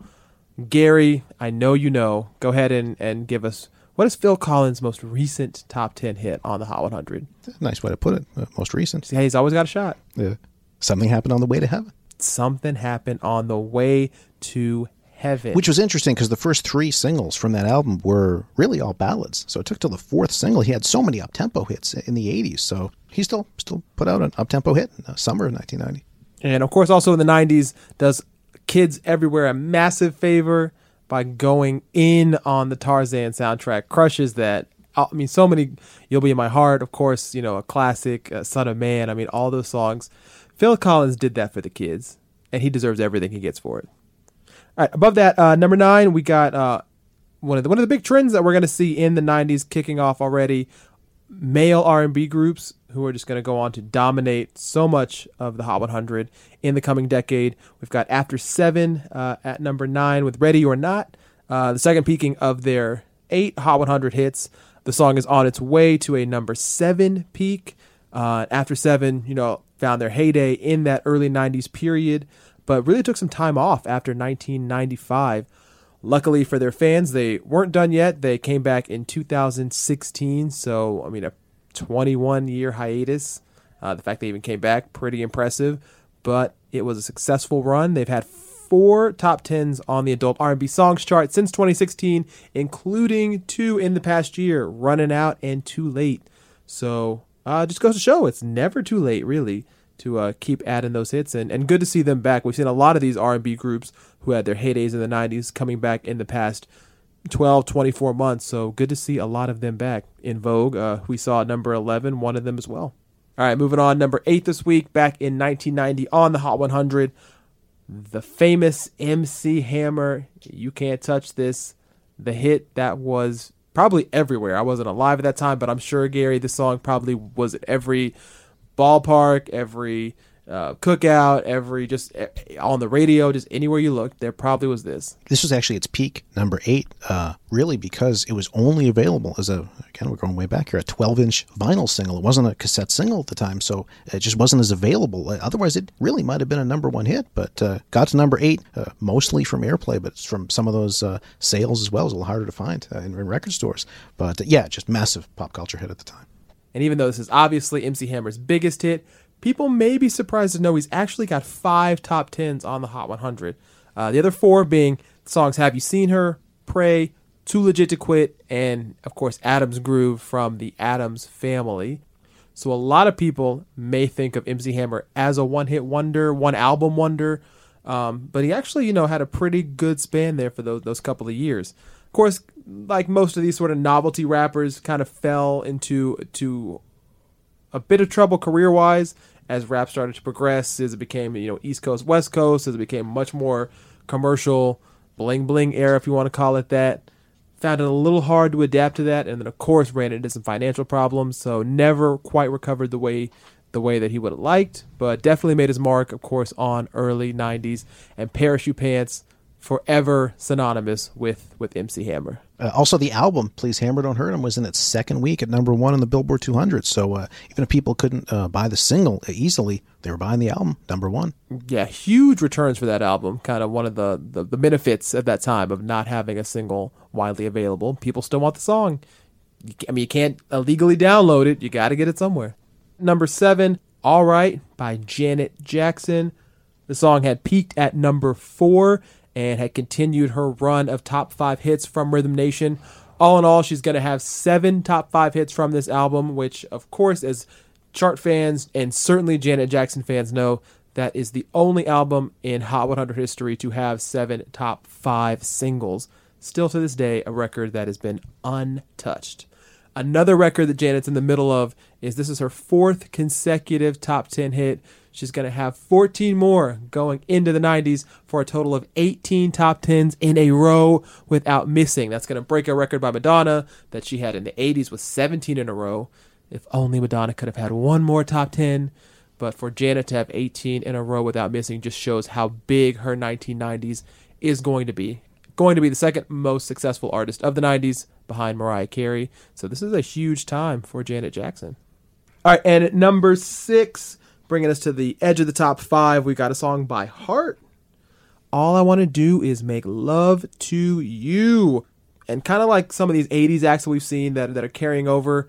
Gary, I know you know. Go ahead and give us, what is Phil Collins' most recent top 10 hit on the Hot 100? Nice way to put it. Most recent. Hey, he's always got a shot. Yeah. Something happened on the way to heaven. Something happened on the way to heaven. Which was interesting because the first 3 singles from that album were really all ballads. So it took till the 4th single. He had so many up-tempo hits in the 80s. So he still put out an up-tempo hit in the summer of 1990. And of course, also in the 90s, does kids everywhere a massive favor by going in on the Tarzan soundtrack. Crushes that. I mean, so many. You'll Be in My Heart, of course, a classic, Son of Man. I mean, all those songs. Phil Collins did that for the kids, and he deserves everything he gets for it. All right, above that, number 9, we got one of the big trends that we're going to see in the 90s kicking off already. Male R&B groups who are just going to go on to dominate so much of the Hot 100 in the coming decade. We've got After 7 at number 9 with Ready or Not, the second peaking of their 8 Hot 100 hits. The song is on its way to a number 7 peak. After 7, found their heyday in that early 90s period, but really took some time off after 1995. Luckily for their fans, they weren't done yet. They came back in 2016, so, a 21-year hiatus. The fact they even came back, pretty impressive, but it was a successful run. They've had 4 top 10s on the adult R&B songs chart since 2016, including 2 in the past year, Running Out and Too Late. So just goes to show it's never too late, really, to keep adding those hits, and good to see them back. We've seen a lot of these R&B groups who had their heydays in the 90s coming back in the past 12, 24 months, so good to see a lot of them back. In Vogue, we saw number 11, one of them as well. All right, moving on, number 8 this week, back in 1990 on the Hot 100, the famous MC Hammer, You Can't Touch This, the hit that was probably everywhere. I wasn't alive at that time, but I'm sure, Gary, this song probably was at every ballpark, every cookout, every just on the radio, just anywhere you looked, there probably was this. This was actually its peak, number 8, really because it was only available as again, we're going way back here, a 12-inch vinyl single. It wasn't a cassette single at the time, so it just wasn't as available. Otherwise, it really might have been a number 1 hit, but got to number 8, mostly from airplay, but from some of those sales as well. It was a little harder to find in record stores. But yeah, just massive pop culture hit at the time. And even though this is obviously MC Hammer's biggest hit, people may be surprised to know he's actually got 5 top 10s on the Hot 100. The other 4 being songs Have You Seen Her, Pray, Too Legit to Quit, and, of course, Adam's Groove from the Addams Family. So a lot of people may think of MC Hammer as a one-hit wonder, one-album wonder, but he actually, had a pretty good span there for those couple of years. Of course, like most of these sort of novelty rappers, kind of fell into a bit of trouble career-wise as rap started to progress, as it became, East Coast, West Coast, as it became much more commercial, bling bling era, if you want to call it that. Found it a little hard to adapt to that, and then of course ran into some financial problems, so never quite recovered the way that he would have liked, but definitely made his mark, of course, on early 90s, and Parachute Pants, forever synonymous with MC Hammer. Also, the album, Please Hammer Don't Hurt Him, was in its second week at number 1 on the Billboard 200. So even if people couldn't buy the single easily, they were buying the album, number 1. Yeah, huge returns for that album. Kind of one of the benefits at that time of not having a single widely available. People still want the song. You can't illegally download it. You got to get it somewhere. Number 7, All Right by Janet Jackson. The song had peaked at number 4 and had continued her run of top 5 hits from Rhythm Nation. All in all, she's going to have 7 top 5 hits from this album, which, of course, as chart fans and certainly Janet Jackson fans know, that is the only album in Hot 100 history to have 7 top 5 singles. Still to this day, a record that has been untouched. Another record that Janet's in the middle of is this is her 4th consecutive top 10 hit. She's going to have 14 more going into the 90s for a total of 18 top 10s in a row without missing. That's going to break a record by Madonna that she had in the 80s with 17 in a row. If only Madonna could have had one more top 10. But for Janet to have 18 in a row without missing just shows how big her 1990s is going to be. Going to be the second most successful artist of the 90s behind Mariah Carey. So this is a huge time for Janet Jackson. All right, and at number 6... bringing us to the edge of the top 5, we got a song by Heart. All I Want to Do Is Make Love to You. And kind of like some of these 80s acts that we've seen that are carrying over,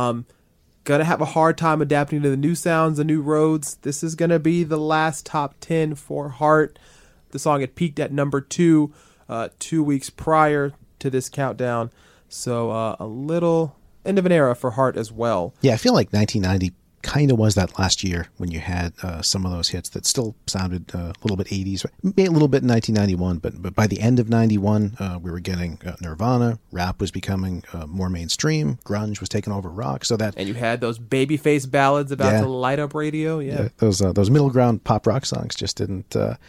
gonna have a hard time adapting to the new sounds, the new roads. This is gonna be the last top 10 for Heart. The song had peaked at number 2 2 weeks prior to this countdown. So a little end of an era for Heart as well. Yeah, I feel like 1990 kind of was that last year when you had some of those hits that still sounded a little bit 80s, maybe a little bit in 1991, but by the end of 91, we were getting Nirvana, rap was becoming more mainstream, grunge was taking over rock, so that... And you had those babyface ballads about to light up radio, those middle ground pop rock songs just didn't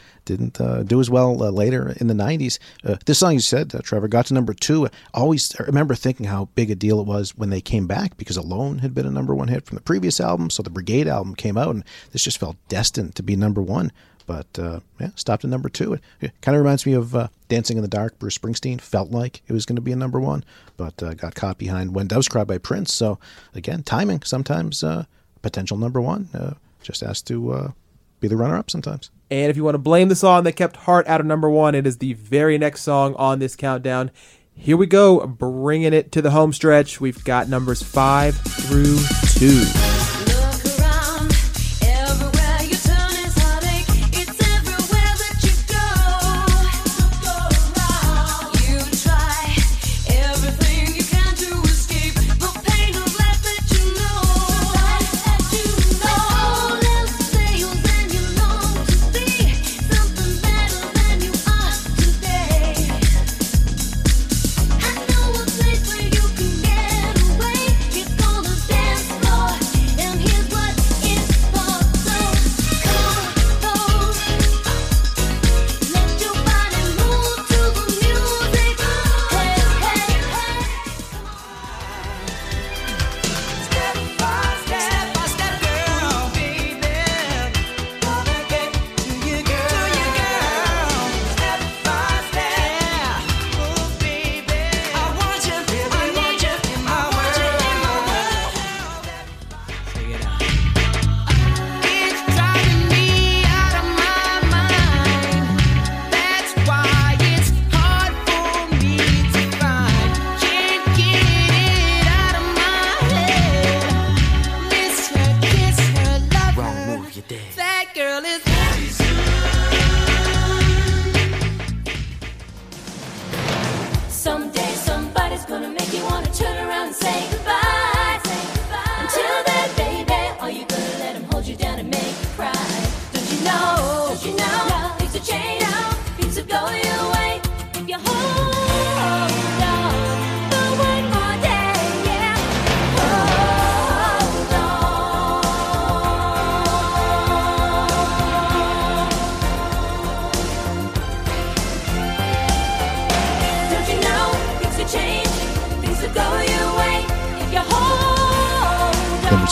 do as well later in the 90s. This song you said, Trevor, got to number 2. I remember thinking how big a deal it was when they came back because Alone had been a number 1 hit from the previous album. So the Brigade album came out, and this just felt destined to be number 1. But stopped at number 2. It kind of reminds me of Dancing in the Dark. Bruce Springsteen felt like it was going to be a number 1, but got caught behind When Doves Cry by Prince. So again, timing sometimes potential number 1 just has to be the runner-up sometimes. And if you want to blame the song that kept Heart out of number 1, it is the very next song on this countdown. Here we go, bringing it to the home stretch. We've got numbers 5 through 2.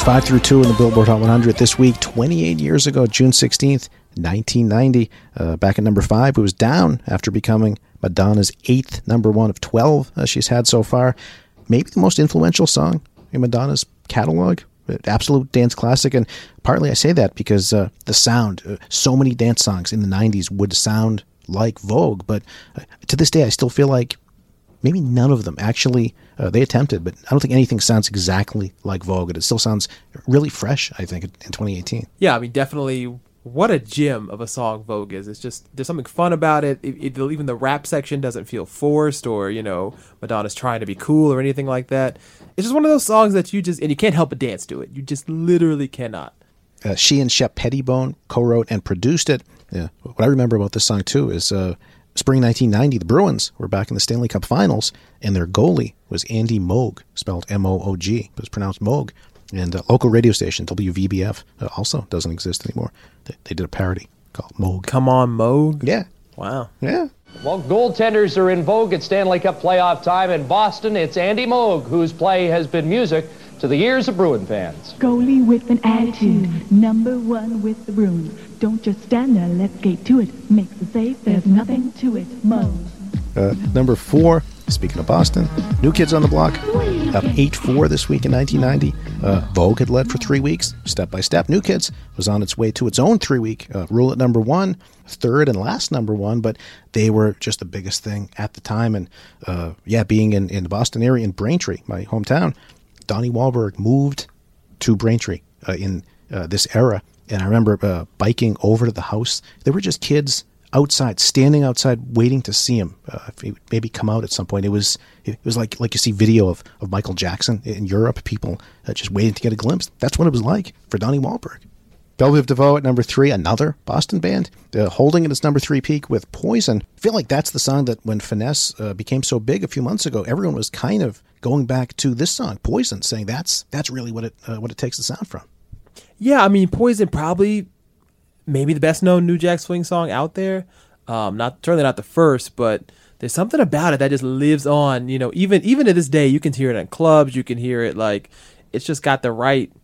5 through 2 in the Billboard Hot 100 this week. 28 years ago, June 16th, 1990. Back at number 5, it was down after becoming Madonna's 8th number 1 of 12 she's had so far. Maybe the most influential song in Madonna's catalog. Absolute dance classic. And partly I say that because the sound, so many dance songs in the 90s would sound like Vogue. But to this day, I still feel like maybe none of them actually, they attempted, but I don't think anything sounds exactly like Vogue. It still sounds really fresh, I think, in 2018. Yeah, I mean, definitely what a gem of a song Vogue is. It's just, there's something fun about it. Even the rap section doesn't feel forced or, Madonna's trying to be cool or anything like that. It's just one of those songs that you just, and you can't help but dance to it. You just literally cannot. She and Shep Pettibone co-wrote and produced it. Yeah. What I remember about this song, too, is spring 1990, the Bruins were back in the Stanley Cup Finals, and their goalie was Andy Moog, spelled M-O-O-G, but it's pronounced Moog. And local radio station, WVBF, also doesn't exist anymore. They did a parody called Moog. Come on, Moog? Yeah. Wow. Yeah. Well, goaltenders are in vogue at Stanley Cup playoff time in Boston. It's Andy Moog, whose play has been music to the ears of Bruin fans. Goalie with an attitude, number 1 with the Bruins. Don't just stand there, let's get to it. Makes the save, there's nothing to it. Moog. Number 4, speaking of Boston, New Kids on the Block, up 8-4 this week in 1990. Vogue had led for 3 weeks. Step by Step, New Kids was on its way to its own 3-week rule at number 1, third and last number 1, but they were just the biggest thing at the time. And being in the Boston area, in Braintree, my hometown, Donnie Wahlberg moved to Braintree in this era. And I remember biking over to the house. There were just kids outside, standing outside, waiting to see him. If he would maybe come out at some point. It was like you see video of Michael Jackson in Europe, people just waiting to get a glimpse. That's what it was like for Donnie Wahlberg. Belle Biv DeVoe at number 3, another Boston band, holding at its number 3 peak with Poison. I feel like that's the song that when Finesse became so big a few months ago, everyone was kind of going back to this song, Poison, saying that's really what it takes the sound from. Yeah, I mean, Poison probably maybe the best known New Jack Swing song out there. Certainly not the first, but there's something about it that just lives on. Even to this day, you can hear it in clubs. You can hear it it's just got that right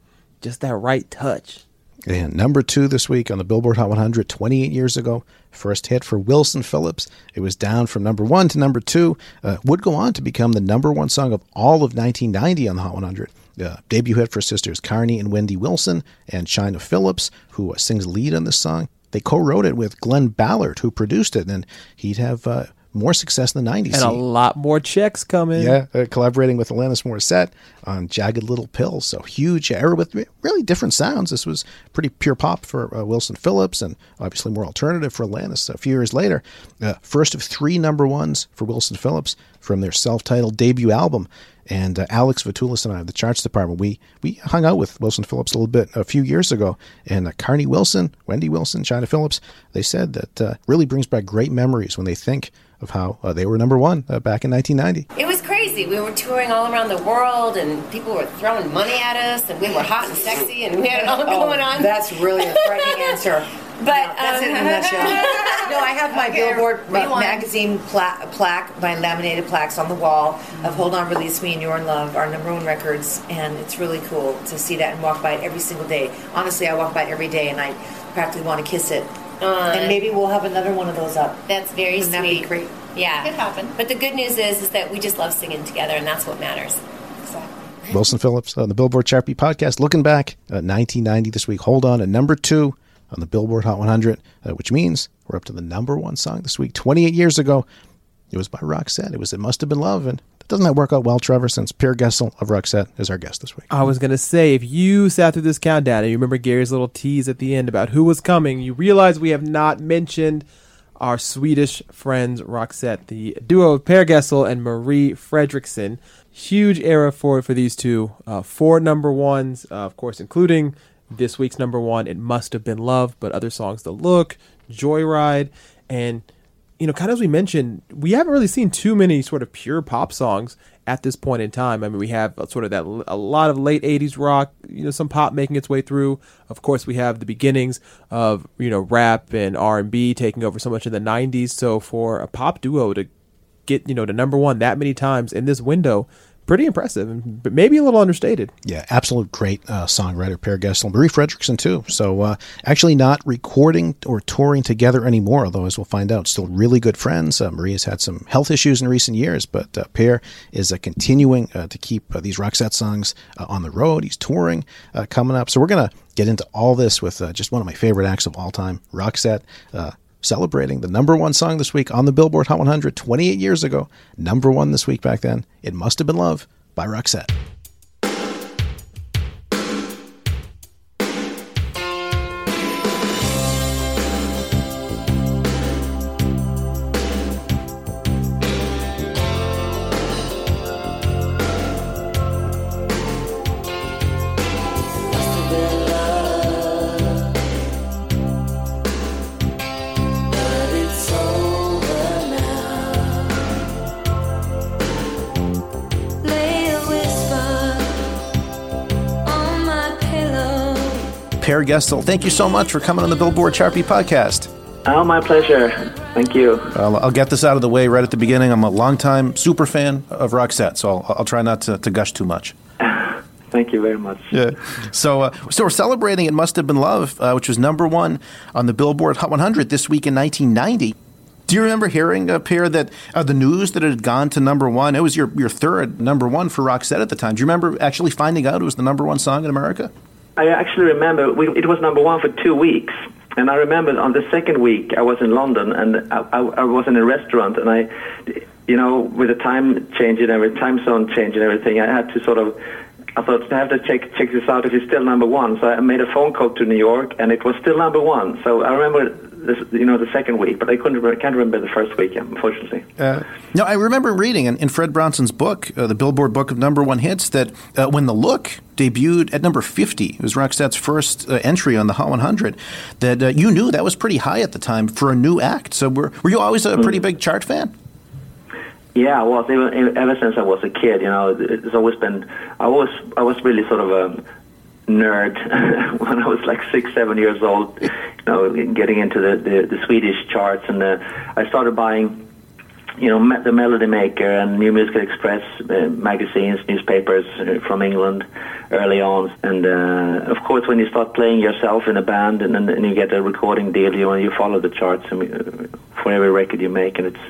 touch. And number 2 this week on the Billboard Hot 100, 28 years ago, first hit for Wilson Phillips. It was down from number 1 to number 2. Would go on to become the number 1 song of all of 1990 on the Hot 100. Debut hit for sisters Carney and Wendy Wilson and Chynna Phillips, who sings lead on this song. They co-wrote it with Glenn Ballard, who produced it, and he'd have more success in the 90s. And a lot more checks coming. Yeah, collaborating with Alanis Morissette on Jagged Little Pill. So huge era with really different sounds. This was pretty pure pop for Wilson Phillips and obviously more alternative for Alanis. A few years later, first of 3 number 1s for Wilson Phillips from their self-titled debut album. And Alex Vatulis and I, the charts department, we hung out with Wilson Phillips a little bit a few years ago. And Carney Wilson, Wendy Wilson, Chynna Phillips, they said that really brings back great memories when they think of how they were number 1 back in 1990. It was crazy. We were touring all around the world, and people were throwing money at us, and we were hot and sexy, and we had it all going on. That's really a frightening answer. But that's it in a nutshell. No, I have my Billboard magazine plaque, my laminated plaques on the wall of Hold On, Release Me, and You're in Love, our number 1 records, and it's really cool to see that and walk by it every single day. Honestly, I walk by it every day, and I practically want to kiss it. And maybe we'll have another one of those up. That's very Wouldn't sweet. That be great? Yeah. It could happen. But the good news is that we just love singing together, and that's what matters. Exactly. Wilson Phillips on the Billboard Chart Beat Podcast. Looking back at 1990 this week. Hold On at number 2 on the Billboard Hot 100, which means we're up to the number 1 song this week. 28 years ago, it was by Roxette. It Must Have Been Love. And doesn't that work out well, Trevor, since Pierre Gessel of Roxette is our guest this week? I was going to say, if you sat through this countdown and you remember Gary's little tease at the end about who was coming, you realize we have not mentioned our Swedish friends Roxette, the duo of Per Gessle and Marie Fredriksson. Huge era for these two. 4 number 1s, of course, including this week's number 1, It Must Have Been Love, but other songs, The Look, Joyride, and kind of as we mentioned, we haven't really seen too many sort of pure pop songs at this point in time. I mean, we have sort of a lot of late 80s rock, some pop making its way through. Of course, we have the beginnings of, rap and R&B taking over so much in the 90s. So for a pop duo to get, to number 1 that many times in this window, pretty impressive, but maybe a little understated. Yeah, absolute great songwriter, Per Gessle. Marie Fredriksson, too. So actually not recording or touring together anymore, although, as we'll find out, still really good friends. Marie has had some health issues in recent years, but Per is continuing to keep these Roxette songs on the road. He's touring coming up. So we're going to get into all this with just one of my favorite acts of all time, Roxette, celebrating the number one song this week on the Billboard Hot 100 28 years ago. Number one this week back then. It Must Have Been Love by Roxette. Per Gessle, thank you so much for coming on the Billboard Chart Beat podcast. Oh, my pleasure. Thank you. I'll get this out of the way right at the beginning. I'm a longtime super fan of Roxette, so I'll try not to gush too much. Thank you very much. Yeah. So we're celebrating It Must Have Been Love, which was number one on the Billboard Hot 100 this week in 1990. Do you remember hearing, Per, that the news that it had gone to number one? It was your third number one for Roxette at the time. Do you remember actually finding out it was the number one song in America? I actually remember it was number one for 2 weeks. And I remember on the second week I was in London and I was in a restaurant and I, with the time change and time zone change and everything, I had to I thought I have to check this out if it's still number one. So I made a phone call to New York and it was still number one. So I remember the second week, but I can't remember the first week, unfortunately. No, I remember reading in Fred Bronson's book, the Billboard Book of Number One Hits, that when The Look debuted at number 50, it was Roxette's first entry on the Hot 100, that you knew that was pretty high at the time for a new act. So were you always a pretty big chart fan? Yeah, I was ever since I was a kid. It's always been. I was really sort of a nerd when I was like 6-7 years old. Getting into the Swedish charts, and I started buying, the Melody Maker and New Musical Express magazines, newspapers from England early on. And of course, when you start playing yourself in a band and you get a recording deal, you follow the charts for every record you make, and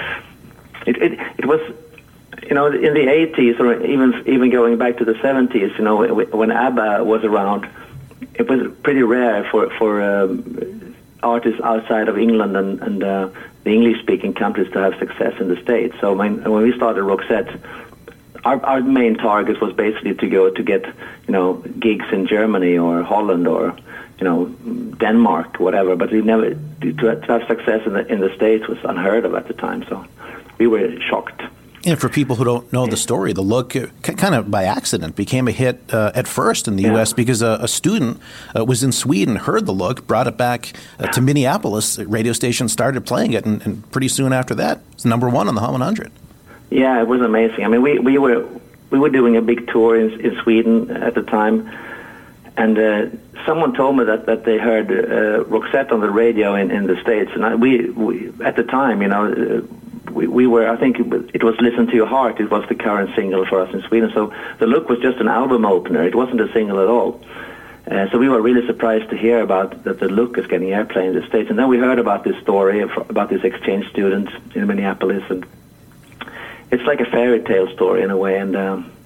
it was, in the 80s or even going back to the 70s, when ABBA was around, it was pretty rare for artists outside of England and the English-speaking countries to have success in the States. So when we started Roxette, our main target was basically to get gigs in Germany or Holland or Denmark, whatever. But we never to have success in the States was unheard of at the time. So we were shocked. And for people who don't know the story, The Look kind of by accident became a hit at first in the U.S. because a student was in Sweden, heard The Look, brought it back to Minneapolis. The radio station started playing it, and pretty soon after that, it's number one on the Hot 100. Yeah, it was amazing. I mean, we were doing a big tour in Sweden at the time, and someone told me that they heard Roxette on the radio in the States, and we at the time, we were, I think it was Listen to Your Heart. It was the current single for us in Sweden. So The Look was just an album opener. It wasn't a single at all. So we were really surprised to hear about that The Look is getting airplay in the States. And then we heard about this story about this exchange student in Minneapolis. And it's like a fairy tale story in a way. And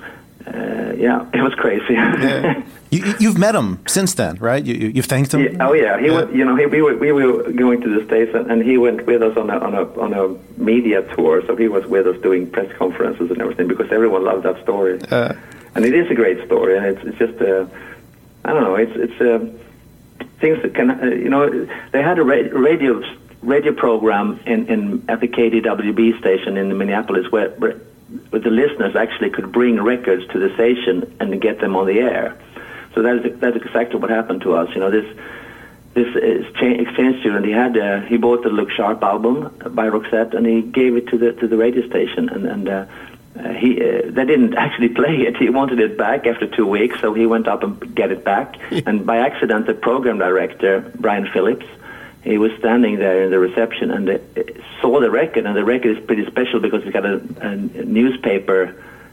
it was crazy. Yeah. You've met him since then, right? You've thanked him. Yeah, oh yeah, he went. We were going to the States, and he went with us on a media tour. So he was with us doing press conferences and everything because everyone loved that story. And it is a great story, and it's just I don't know. It's things that can They had a radio program at the KDWB station in Minneapolis where the listeners actually could bring records to the station and get them on the air. So that's exactly what happened to us. This exchange student, he bought the Look Sharp album by Roxette and he gave it to the radio station, and they didn't actually play it. He wanted it back after 2 weeks, so he went up and get it back. And by accident, the program director, Brian Phillips, he was standing there in the reception and saw the record, and the record is pretty special because it's got a newspaper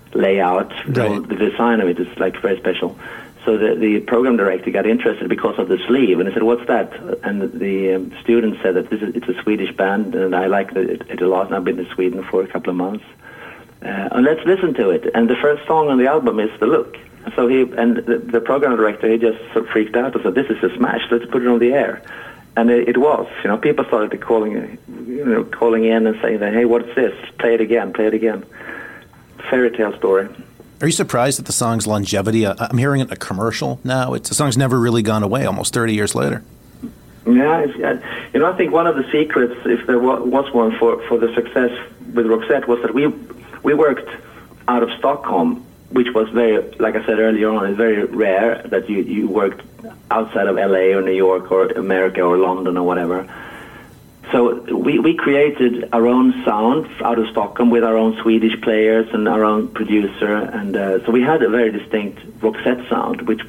layout. The design of it is like very special. So the program director got interested because of the sleeve, and he said, "What's that?" And the student said that it's a Swedish band, and I like it a lot. And I've been to Sweden for a couple of months, and let's listen to it. And the first song on the album is "The Look." So the program director, he just sort of freaked out and said, "This is a smash. Let's put it on the air." And it was. People started calling in and saying that, "Hey, what's this? Play it again. Play it again." Fairy tale story. Are you surprised at the song's longevity? I'm hearing it in a commercial now. The song's never really gone away, almost 30 years later. Yeah, I think one of the secrets, if there was one for the success with Roxette, was that we worked out of Stockholm, which was very, like I said earlier on, it's very rare that you worked outside of LA or New York or America or London or whatever. So we created our own sound out of Stockholm with our own Swedish players and our own producer, and so we had a very distinct Roxette sound, which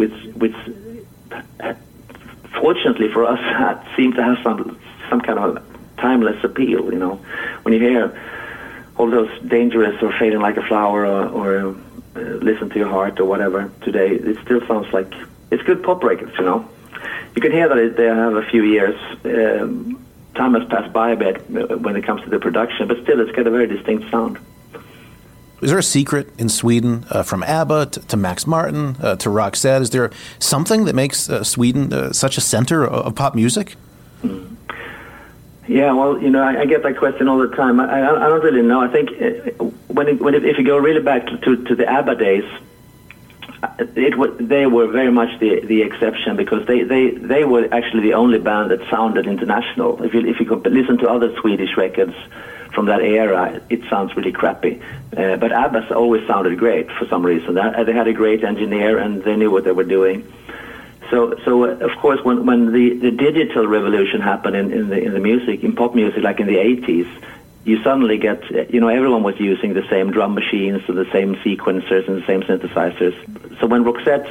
fortunately for us seemed to have some kind of timeless appeal. When you hear all those Dangerous or Fading Like a Flower or Listen to Your Heart or whatever today, it still sounds like it's good pop records. You can hear that they have a few years. Time has passed by a bit when it comes to the production, but still it's got a very distinct sound. Is there a secret in Sweden from ABBA to Max Martin to Roxette? Is there something that makes Sweden such a center of pop music? Yeah, well, I get that question all the time. I don't really know. I think if you go really back to the ABBA days, they were very much the exception, because they were actually the only band that sounded international. If you could listen to other Swedish records from that era, it sounds really crappy. But ABBA always sounded great for some reason. They had a great engineer and they knew what they were doing. So of course, when the digital revolution happened in the music, in pop music, like in the 80s, you suddenly get, everyone was using the same drum machines and the same sequencers and the same synthesizers. So when Roxette,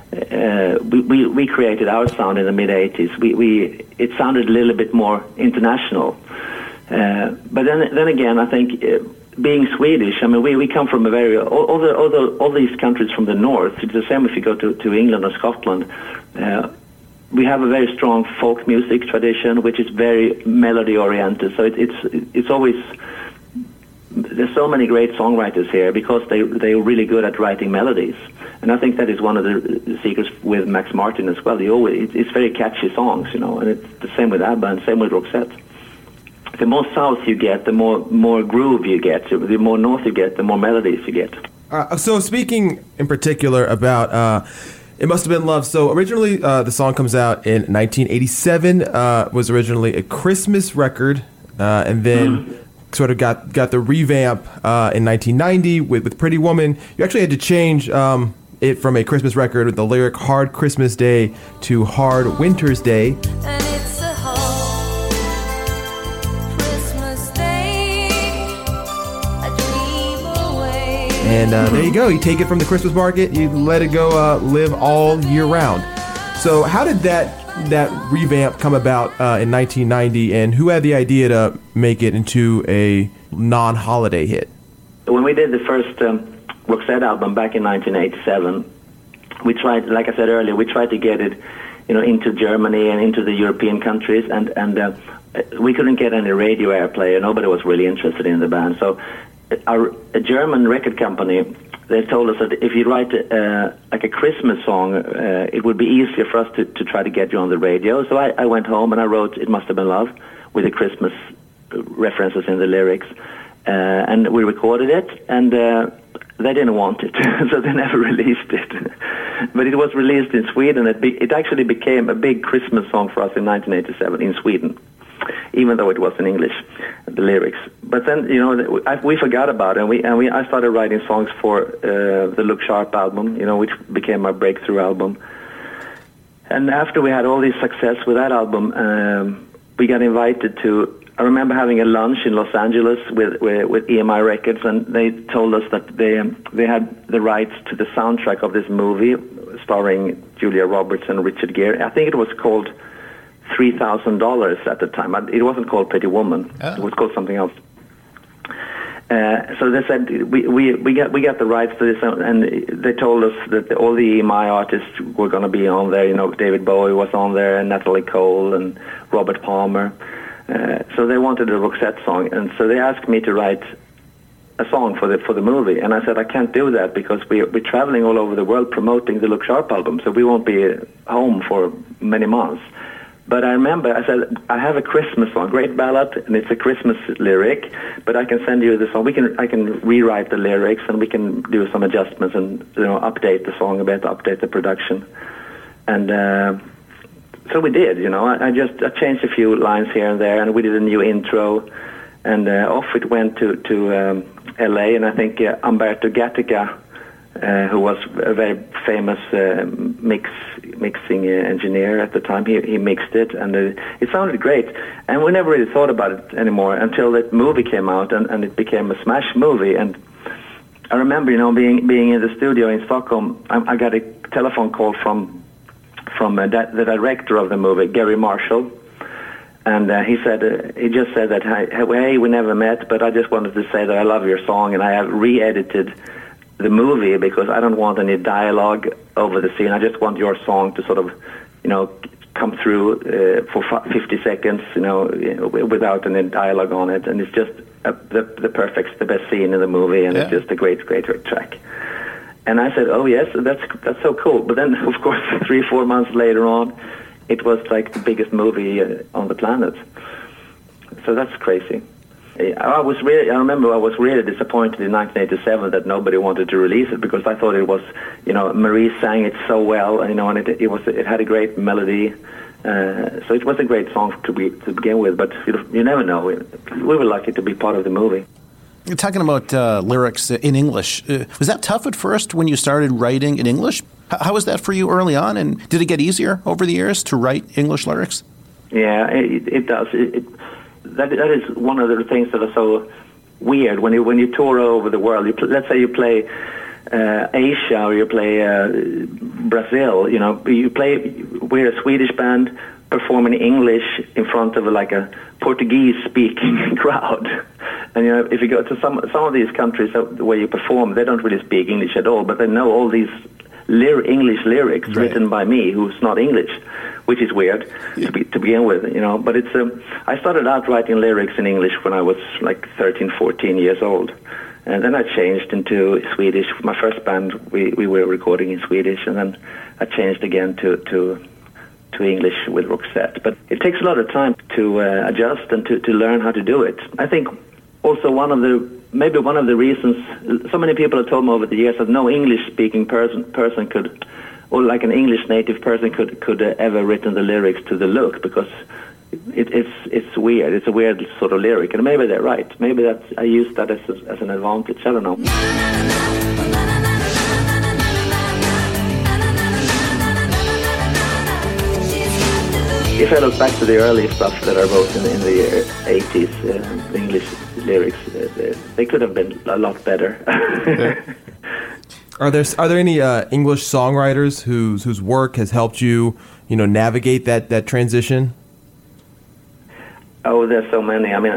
we created our sound in the mid-'80s, it sounded a little bit more international. But then again, I think being Swedish, we come from a very, all these countries from the north, it's the same if you go to England or Scotland. We have a very strong folk music tradition, which is very melody-oriented. So it's always, there's so many great songwriters here because they're really good at writing melodies. And I think that is one of the secrets with Max Martin as well. It's very catchy songs, and it's the same with ABBA and same with Roxette. The more south you get, the more groove you get. The more north you get, the more melodies you get. So speaking in particular about It Must Have Been Love. So originally the song comes out in 1987, was originally a Christmas record, and then sort of got the revamp in 1990 with Pretty Woman. You actually had to change it from a Christmas record with the lyric Hard Christmas Day to Hard Winter's Day. And it's a hard Christmas day, I dream away. And there you go. You take it from the Christmas market, you let it go live all year round. So how did that revamp come about in 1990, and who had the idea to make it into a non-holiday hit? When we did the first Roxette album back in 1987, we tried, like I said earlier, we tried to get it, into Germany and into the European countries, and we couldn't get any radio airplay. Nobody was really interested in the band. So a German record company, they told us that if you write like a Christmas song, it would be easier for us to try to get you on the radio. So I went home and I wrote It Must Have Been Love with the Christmas references in the lyrics. And we recorded it, and they didn't want it, so they never released it. But it was released in Sweden. It actually became a big Christmas song for us in 1987 in Sweden, even though it was in English, the lyrics. But then, we forgot about it, and I started writing songs for the Look Sharp album, which became our breakthrough album. And after we had all this success with that album, we got invited to, I remember having a lunch in Los Angeles with EMI Records, and they told us that they had the rights to the soundtrack of this movie starring Julia Roberts and Richard Gere. I think it was called $3,000 at the time. It wasn't called Pretty Woman. Oh. It was called something else. So they said we got the rights to this, and they told us that all the EMI artists were going to be on there. You know, David Bowie was on there, and Natalie Cole, and Robert Palmer. So they wanted a Roxette song, and so they asked me to write a song for the movie. And I said I can't do that because we're traveling all over the world promoting the Look Sharp album, so we won't be home for many months. But I remember I said, I have a Christmas song, great ballad, and it's a Christmas lyric, but I can send you the song. I can rewrite the lyrics, and we can do some adjustments and, you know, update the song a bit, update the production. And so we did, you know. I changed a few lines here and there, and we did a new intro, and off it went to L.A., and I think Umberto Gatica, who was a very famous mixing engineer at the time. He mixed it, and it sounded great. And we never really thought about it anymore until that movie came out, and it became a smash movie. And I remember, you know, being in the studio in Stockholm, I got a telephone call from the director of the movie, Gary Marshall. And he just said that, hey, we never met, but I just wanted to say that I love your song, and I have re-edited the movie because I don't want any dialogue over the scene. I just want your song to sort of, you know, come through for 50 seconds, you know, without any dialogue on it. And it's just the best scene in the movie, and it's just a great track. And I said, oh yes, that's so cool. But then, of course, 3-4 months later on, it was like the biggest movie on the planet. So that's crazy. I remember I was really disappointed in 1987 that nobody wanted to release it, because I thought it was, you know, Marie sang it so well, you know, and it had a great melody. So it was a great song to begin with, but you never know. We were lucky to be part of the movie. You're talking about lyrics in English. Was that tough at first when you started writing in English? How was that for you early on, and did it get easier over the years to write English lyrics? Yeah, it does. That is one of the things that are so weird when you tour over the world. Let's say you play Asia, or you play Brazil. You know, we're a Swedish band performing English in front of like a Portuguese-speaking crowd. And you know, if you go to some of these countries where you perform, they don't really speak English at all, but they know all these English lyrics written by me, who's not English, which is weird to begin with, you know. But it's I started out writing lyrics in English when I was like 13, 14 years old, and then I changed into Swedish. My first band, we were recording in Swedish, and then I changed again to English with Roxette. But it takes a lot of time to adjust and to learn how to do it. I think also one of the reasons so many people have told me over the years that no English-speaking person could, or like an English native person could ever written the lyrics to The Look, because it's weird. It's a weird sort of lyric, and maybe they're right. Maybe I use that as an advantage. I don't know. If I look back to the early stuff that I wrote in the 80s, the English lyrics, they could have been a lot better. Are there any English songwriters whose work has helped you, you know, navigate that transition? Oh, there's so many. I mean,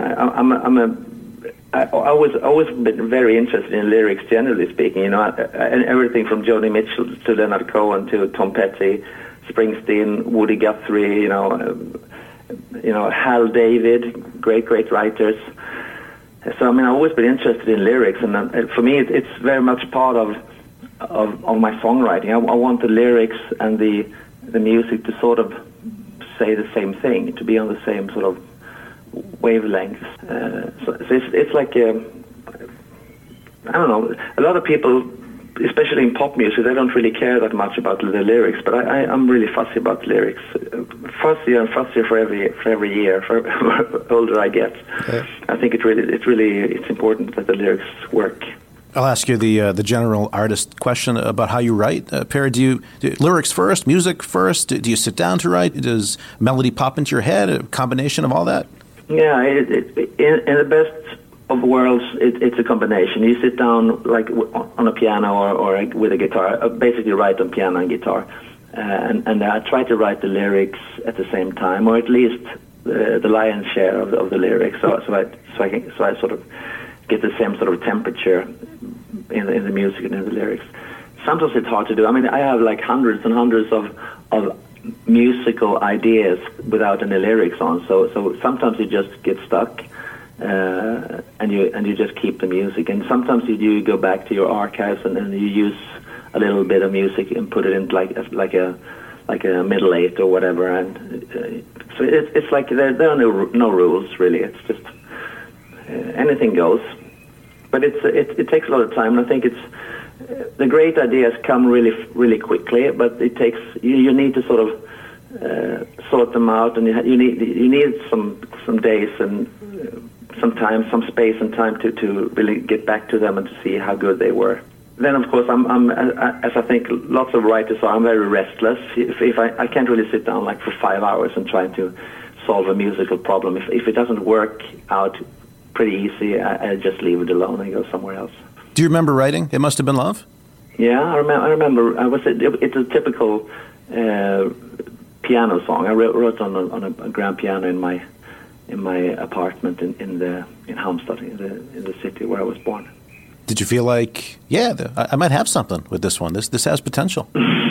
I always been very interested in lyrics, generally speaking. You know, and everything from Joni Mitchell to Leonard Cohen to Tom Petty, Springsteen, Woody Guthrie, you know, Hal David, great writers. So I mean, I've always been interested in lyrics, and for me, it's very much part of my songwriting. I want the lyrics and the music to sort of say the same thing, to be on the same sort of wavelength. So it's like I don't know. A lot of people, especially in pop music, they don't really care that much about the lyrics, but I'm really fussy about lyrics. Fussier and fussier for every year, for older I get. Yeah. I think it's important that the lyrics work. I'll ask you the general artist question about how you write. Per, do lyrics first, music first? Do you sit down to write? Does melody pop into your head? A combination of all that? Yeah, in the best of worlds, it's a combination. You sit down like on a piano or with a guitar, basically write on piano and guitar, and I try to write the lyrics at the same time, or at least the lion's share of the lyrics. So I sort of get the same sort of temperature in the music and in the lyrics. Sometimes it's hard to do. I mean, I have like hundreds and hundreds of musical ideas without any lyrics on. So sometimes you just get stuck, and you just keep the music. And sometimes you do go back to your archives and you use a little bit of music and put it in like a middle eight or whatever. And so it's like there are no rules really. It's just anything goes. But it takes a lot of time. And I think the great ideas come really quickly, but it takes you need to sort of sort them out, and you need some days and some time, some space and time to really get back to them and to see how good they were. Then of course I'm as I think lots of writers are, I'm very restless. If I can't really sit down like for 5 hours and try to solve a musical problem. If it doesn't work out pretty easy, I just leave it alone and go somewhere else. Do you remember writing It Must Have Been Love? Yeah, I remember. It's a typical piano song. I wrote on a grand piano in my apartment in Halmstad, in the city where I was born. Did you feel like, I might have something with this one? This has potential.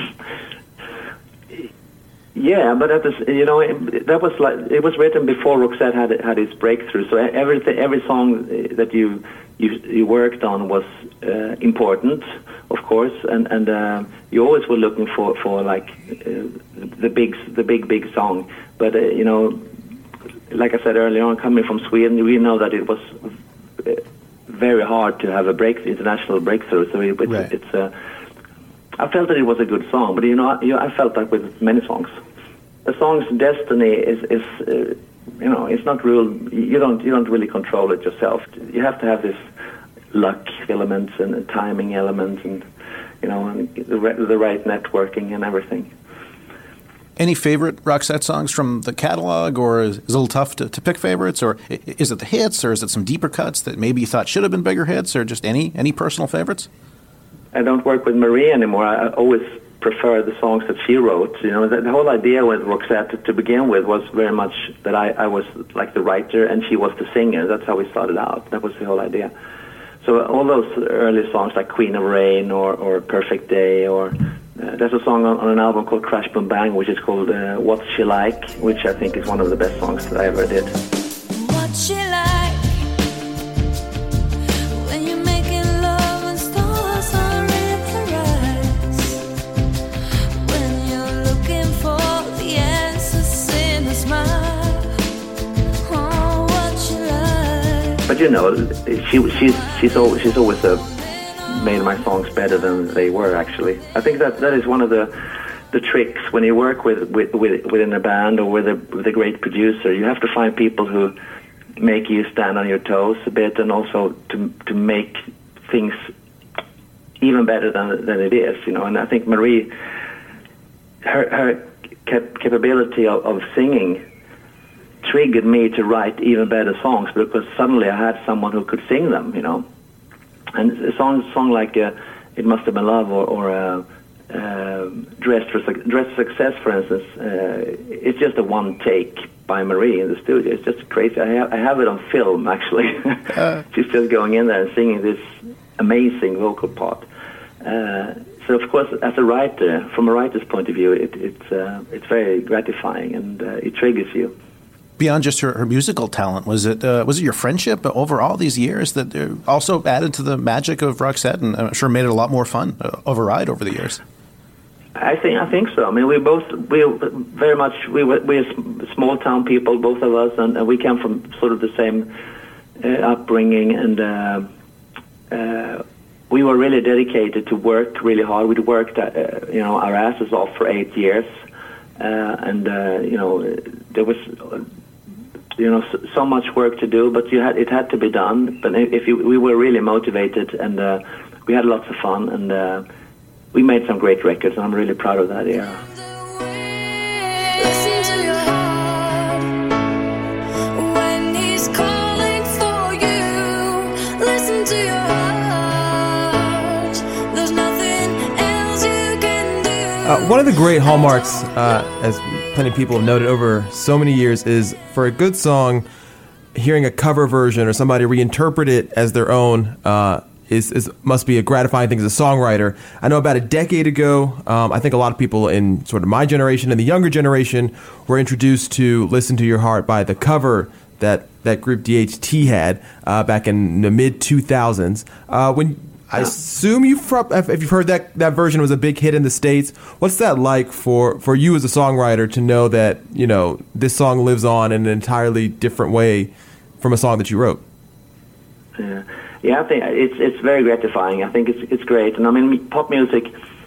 Yeah, but that was like it was written before Roxette had its breakthrough. So every song that you worked on was important, of course, and you always were looking for like the big song. But like I said earlier on, coming from Sweden, we know that it was very hard to have international breakthrough. So it's I felt that it was a good song, but I felt that with many songs. The song's destiny is it's not ruled. You don't really control it yourself. You have to have this luck elements and timing elements, and and the right networking and everything. Any favorite Roxette songs from the catalog, or is it a little tough to pick favorites, or is it the hits, or is it some deeper cuts that maybe you thought should have been bigger hits, or just any personal favorites? I don't work with Marie anymore. I always prefer the songs that she wrote. The whole idea with Roxette to begin with was very much that I was like the writer and she was the singer. That's how we started out. That was the whole idea. So all those early songs like Queen of Rain or Perfect Day, or there's a song on an album called Crash Boom Bang, which is called What's She Like, which I think is one of the best songs that I ever did. What's she like when you're making love and stars are in her eyes? When you're looking for the answers in a smile. Oh, what's she like? But she's always made my songs better than they were, actually. I think that is one of the tricks when you work within a band or with a great producer. You have to find people who make you stand on your toes a bit, and also to make things even better than it is, And I think Marie, her capability of singing triggered me to write even better songs, because suddenly I had someone who could sing them, And a song like It Must Have Been Love or Dress for Success, for instance, it's just a one take by Marie in the studio. It's just crazy. I have it on film, actually. She's just going in there and singing this amazing vocal part. So, of course, as a writer, from a writer's point of view, it's very gratifying, and it triggers you. Beyond just her musical talent, was it your friendship over all these years that also added to the magic of Roxette, and I'm sure made it a lot more fun of a ride over the years? I think so. I mean, we're small town people, both of us, and we come from sort of the same upbringing, and we were really dedicated to work really hard. We'd worked our asses off for 8 years, and there was so much work to do, but it had to be done. But we were really motivated, and we had lots of fun, and we made some great records, and I'm really proud of that era. Listen to your heart when he's calling for you. Listen to your heart. There's nothing else you can do. One of the great hallmarks, as plenty of people have noted over so many years, is for a good song, hearing a cover version or somebody reinterpret it as their own must be a gratifying thing as a songwriter. I know about a decade ago, I think a lot of people in sort of my generation and the younger generation were introduced to Listen to Your Heart by the cover that group DHT had back in the mid-2000s. I assume if you've heard that version was a big hit in the States. What's that like for you as a songwriter to know that, you know, this song lives on in an entirely different way from a song that you wrote? Yeah, I think it's very gratifying. I think it's great. And I mean, pop music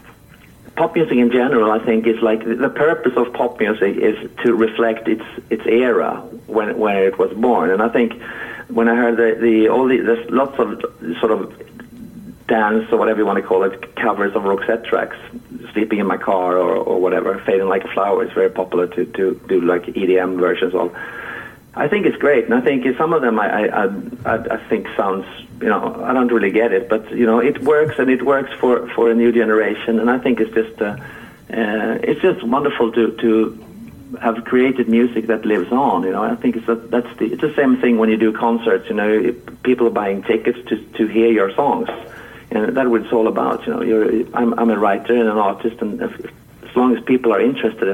in general, I think, is like the purpose of pop music is to reflect its era when it was born. And I think when I heard there's lots of sort of dance or whatever you want to call it, covers of Roxette tracks, Sleeping in My Car or whatever, Fading Like a Flower is very popular to do like EDM versions of. I think it's great, and I think some of them I think sounds, you know, I don't really get it, but you know, it works, and it works for a new generation, and I think it's just wonderful to have created music that lives on. You know, I think it's the same thing when you do concerts. You know, people are buying tickets to hear your songs, and that's what it's all about. You know, I'm a writer and an artist, and as long as people are interested,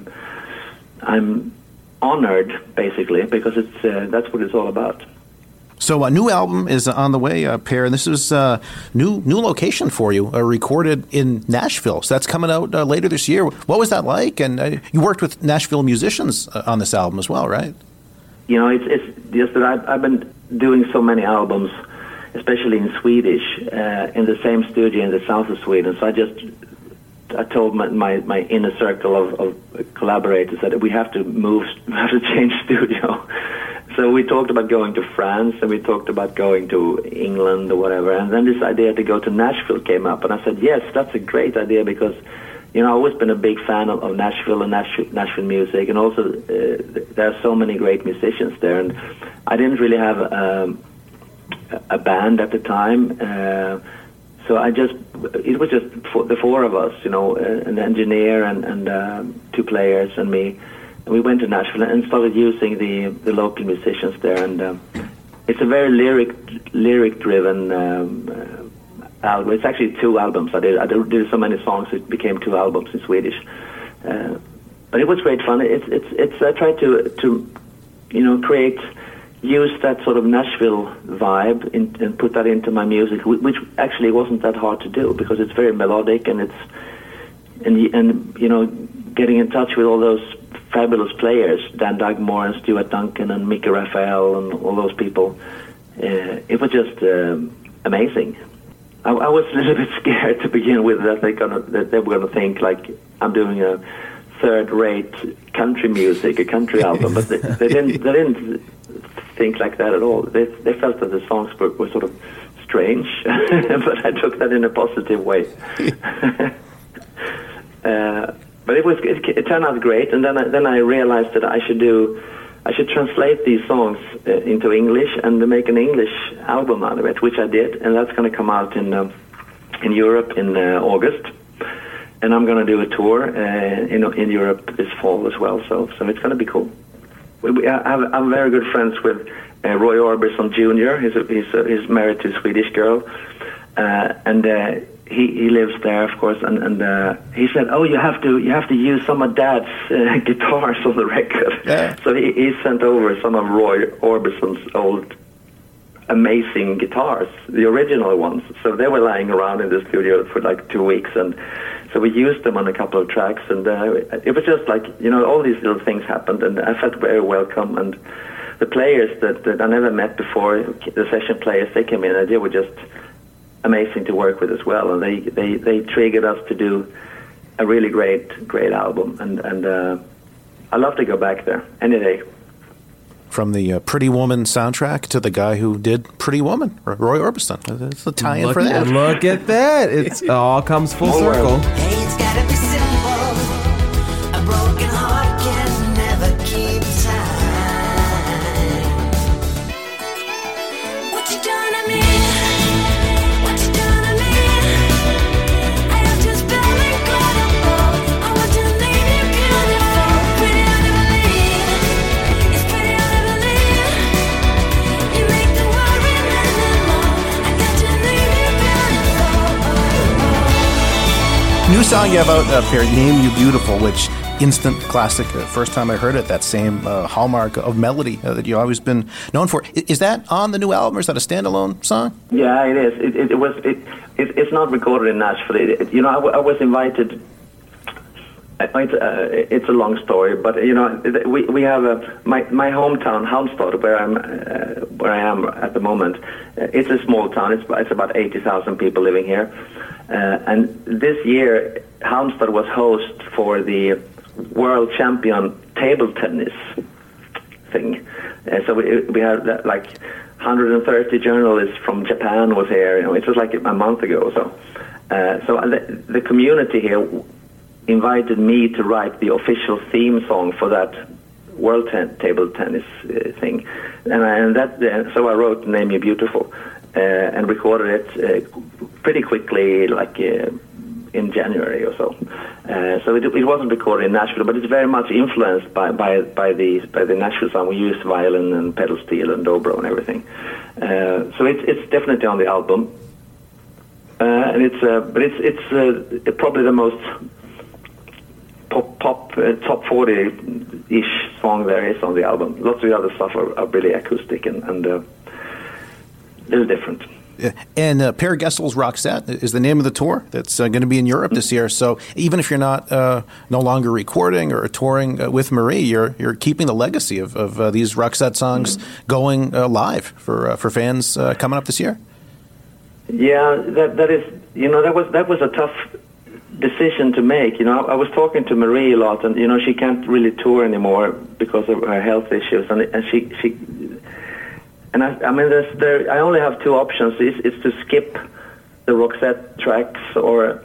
I'm honored, basically, because that's what it's all about. So a new album is on the way, Per, and this is a new location for you, recorded in Nashville. So that's coming out later this year. What was that like? And you worked with Nashville musicians on this album as well, right? You know, it's just that I've been doing so many albums, especially in Swedish, in the same studio in the south of Sweden. So I told my inner circle of collaborators that we have to change studio. So we talked about going to France, and we talked about going to England or whatever. And then this idea to go to Nashville came up, and I said, yes, that's a great idea, because, you know, I've always been a big fan of Nashville and Nashville music, and also there are so many great musicians there. And I didn't really have a band at the time. So it was just the four of us, you know, an engineer and two players and me. And we went to Nashville and started using the local musicians there. And it's a very lyric-driven album. It's actually two albums. I did so many songs, it became two albums in Swedish. But it was great fun. I tried to you know, use that sort of Nashville vibe and put that into my music, which actually wasn't that hard to do, because it's very melodic, and and you know, getting in touch with all those fabulous players, Dan Dugmore and Stuart Duncan and Mickey Raphael and all those people. It was just amazing. I was a little bit scared to begin with that they were going to think like I'm doing a third-rate country music, a country album, but they didn't think like that at all. They felt that the songs were sort of strange, but I took that in a positive way. But it turned out great, and then I realized that I should translate these songs into English and make an English album out of it, which I did, and that's going to come out in Europe in August, and I'm going to do a tour in Europe this fall as well. So it's going to be cool. I'm very good friends with Roy Orbison Jr. He's married to a Swedish girl, and he lives there, of course. And he said, "Oh, you have to use some of Dad's guitars on the record." Yeah. So he sent over some of Roy Orbison's old amazing guitars, the original ones. So they were lying around in the studio for like 2 weeks, and so we used them on a couple of tracks, and it was just like, you know, all these little things happened, and I felt very welcome. And the players that I never met before, the session players, they came in, and they were just amazing to work with as well. And they triggered us to do a really great album, and I love to go back there any day. From the Pretty Woman soundtrack to the guy who did Pretty Woman, Roy Orbison. It's a tie-in for that. Look at that. It all comes full circle. Hey, it's gotta be simple. A broken heart can never keep time. What you done to me? What you done to me? I have just been incredible. I want to leave you beautiful. Pretty hard to believe. It's pretty hard to believe. New song you have out, Perry, Name You Beautiful, which instant classic. First time I heard it, that same hallmark of melody that you've always been known for. Is that on the new album, or is that a standalone song? Yeah, it is. It's not recorded in Nashville. I was invited. It's a long story, but we have my hometown, Halmstad, where I am at the moment. It's a small town. It's about 80,000 people living here, and this year Halmstad was host for the World Champion Table Tennis thing. So we had like 130 journalists from Japan was here. It was like a month ago or so. So the community here invited me to write the official theme song for that World Table Tennis thing, so I wrote "Name You Beautiful" and recorded it pretty quickly, like in January or so. So it wasn't recorded in Nashville, but it's very much influenced by the Nashville song. We use violin and pedal steel and dobro and everything. So it's definitely on the album, and it's probably the most pop top 40-ish song there is on the album. Lots of the other stuff are really acoustic and a little different. And Per Gessel's Roxette is the name of the tour that's going to be in Europe this year. So even if you're not no longer recording or touring with Marie, you're keeping the legacy of these Roxette songs going live for fans coming up this year. Yeah, that is, that was a tough decision to make. I was talking to Marie a lot, and she can't really tour anymore because of her health issues, and she. And I only have two options. It's to skip the Roxette tracks or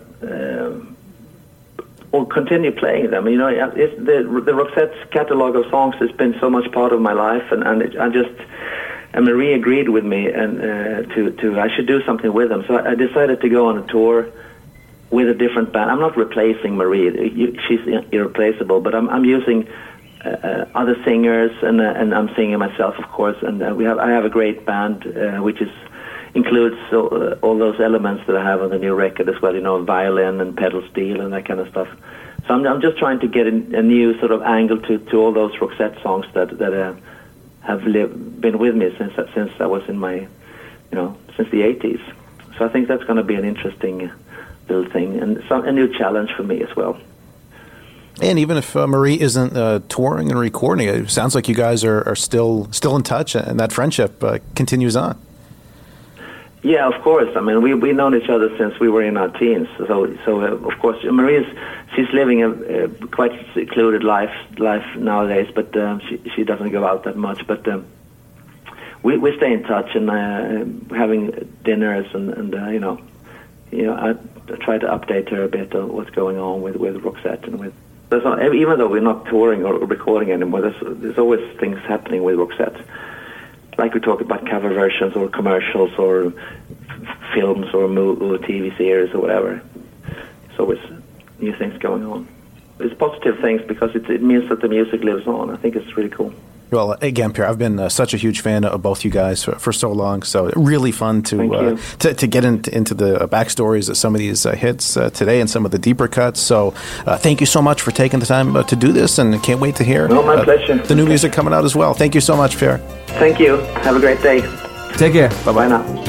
continue playing them. The Roxette's catalog of songs has been so much part of my life, and Marie agreed with me and to I should do something with them. So I decided to go on a tour with a different band. I'm not replacing Marie; she's irreplaceable. But I'm using other singers, and I'm singing myself, of course. And I have a great band, which includes all those elements that I have on the new record as well. Violin and pedal steel and that kind of stuff. So I'm just trying to get a new sort of angle to all those Roxette songs that have been with me since I was in my, since the 80s. So I think that's going to be an interesting little thing and a new challenge for me as well. And even if Marie isn't touring and recording, it sounds like you guys are still in touch, and that friendship continues on. Yeah, of course. I mean, we've known each other since we were in our teens. So of course, she's living a quite secluded life nowadays, but she doesn't go out that much. But we stay in touch, and having dinners, and I try to update her a bit on what's going on with Roxette and with. Even though we're not touring or recording anymore, there's always things happening with Roxette. Like we talk about cover versions or commercials or films or TV series or whatever. There's always new things going on. It's positive things because it means that the music lives on. I think it's really cool. Well, again, Pierre, I've been such a huge fan of both you guys for so long. So really fun to get into the backstories of some of these hits today and some of the deeper cuts. So thank you so much for taking the time to do this, and can't wait to hear my pleasure. The new music coming out as well. Thank you so much, Pierre. Thank you. Have a great day. Take care. Bye-bye now.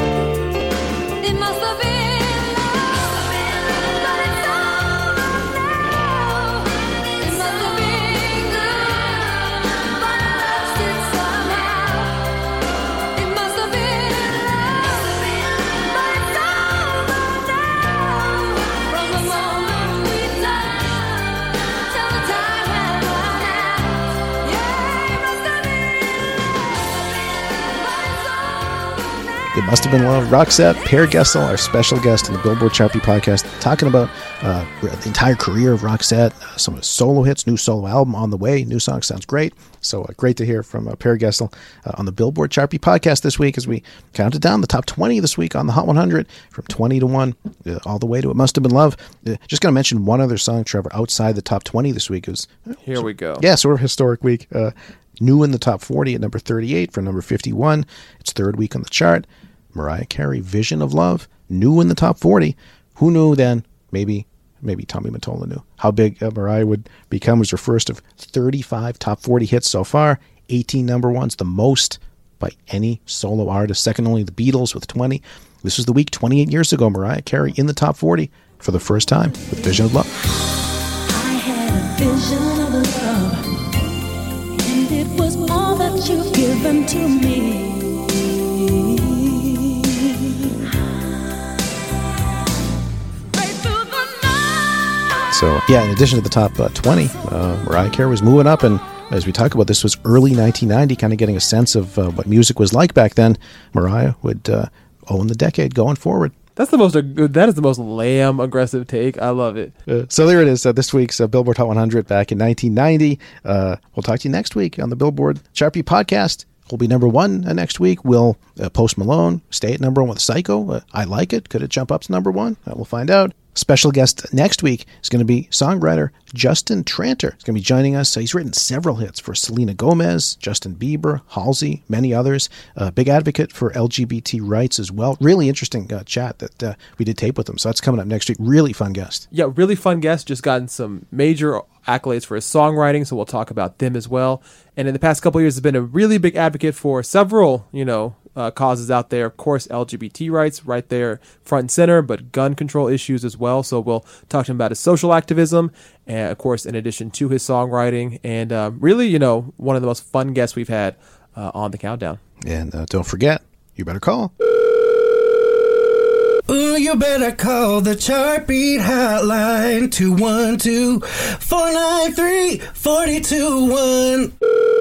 It Must Have Been Love. Roxette, Per Gessel, our special guest on the Billboard Chart Beat podcast, talking about the entire career of Roxette, some of his solo hits, new solo album on the way. New song sounds great. So great to hear from Per Gessel on the Billboard Chart Beat podcast this week as we counted down the top 20 this week on the Hot 100 from 20 to 1 all the way to It Must Have Been Love. Just going to mention one other song, Trevor, outside the top 20 this week. Here we go. Yeah, sort of historic week. New in the top 40 at number 38 from number 51. It's third week on the chart. Mariah Carey, Vision of Love, new in the top 40. Who knew then, maybe maybe Tommy Mottola knew how big Mariah would become. Was her first of 35 top 40 hits so far, 18 number ones, the most by any solo artist, second only the Beatles with 20. This was the week 28 years ago, Mariah Carey in the top 40 for the first time with Vision of Love. I had a vision of love, and it was all that you've given to me. So, yeah, in addition to the top 20, Mariah Carey was moving up, and as we talk about, this was early 1990, kind of getting a sense of what music was like back then. Mariah would own the decade going forward. That is the most lamb aggressive take. I love it. So there it is. This week's Billboard Hot 100 back in 1990. We'll talk to you next week on the Billboard Chart Beat podcast. Will be number one next week. Will Post Malone stay at number one with Psycho? I Like It. Could it jump up to number one? We'll find out. Special guest next week is going to be songwriter Justin Tranter. He's going to be joining us. He's written several hits for Selena Gomez, Justin Bieber, Halsey, many others. Big advocate for LGBT rights as well. Really interesting chat that we did tape with him. So that's coming up next week. Really fun guest. Yeah, really fun guest. Just gotten some major accolades for his songwriting, so we'll talk about them as well. And in the past couple of years, has been a really big advocate for several, causes out there. Of course, LGBT rights right there front and center, but gun control issues as well. So we'll talk to him about his social activism, and of course, in addition to his songwriting, and really, one of the most fun guests we've had on the countdown. And don't forget, you better call. Ooh, you better call the Chart Beat hotline, 212-493-4221.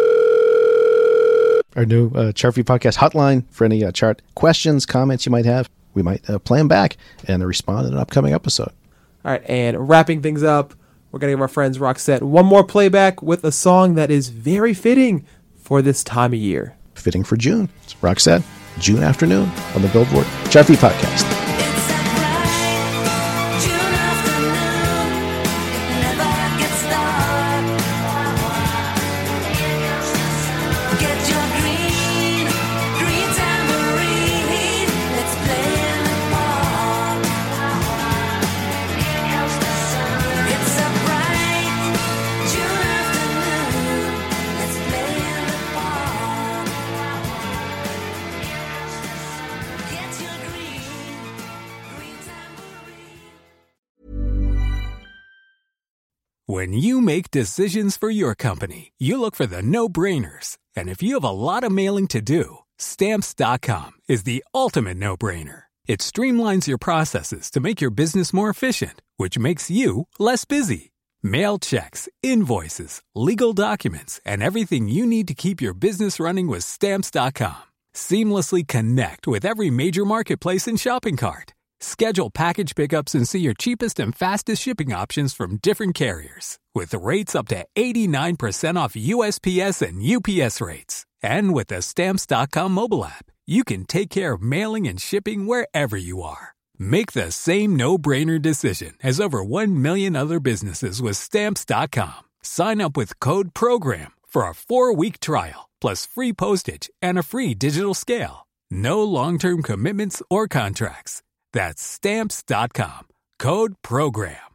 Our new Chart Beat podcast hotline for any chart questions, comments you might have. We might play them back and respond in an upcoming episode. All right, and wrapping things up, we're going to give our friends Roxette one more playback with a song that is very fitting for this time of year. Fitting for June. It's Roxette, June Afternoon on the Billboard Chart Beat podcast. When you make decisions for your company, you look for the no-brainers. And if you have a lot of mailing to do, Stamps.com is the ultimate no-brainer. It streamlines your processes to make your business more efficient, which makes you less busy. Mail checks, invoices, legal documents, and everything you need to keep your business running with Stamps.com. Seamlessly connect with every major marketplace and shopping cart. Schedule package pickups and see your cheapest and fastest shipping options from different carriers, with rates up to 89% off USPS and UPS rates. And with the Stamps.com mobile app, you can take care of mailing and shipping wherever you are. Make the same no-brainer decision as over 1 million other businesses with Stamps.com. Sign up with code PROGRAM for a 4-week trial, plus free postage and a free digital scale. No long-term commitments or contracts. That's Stamps.com. Code PROGRAM.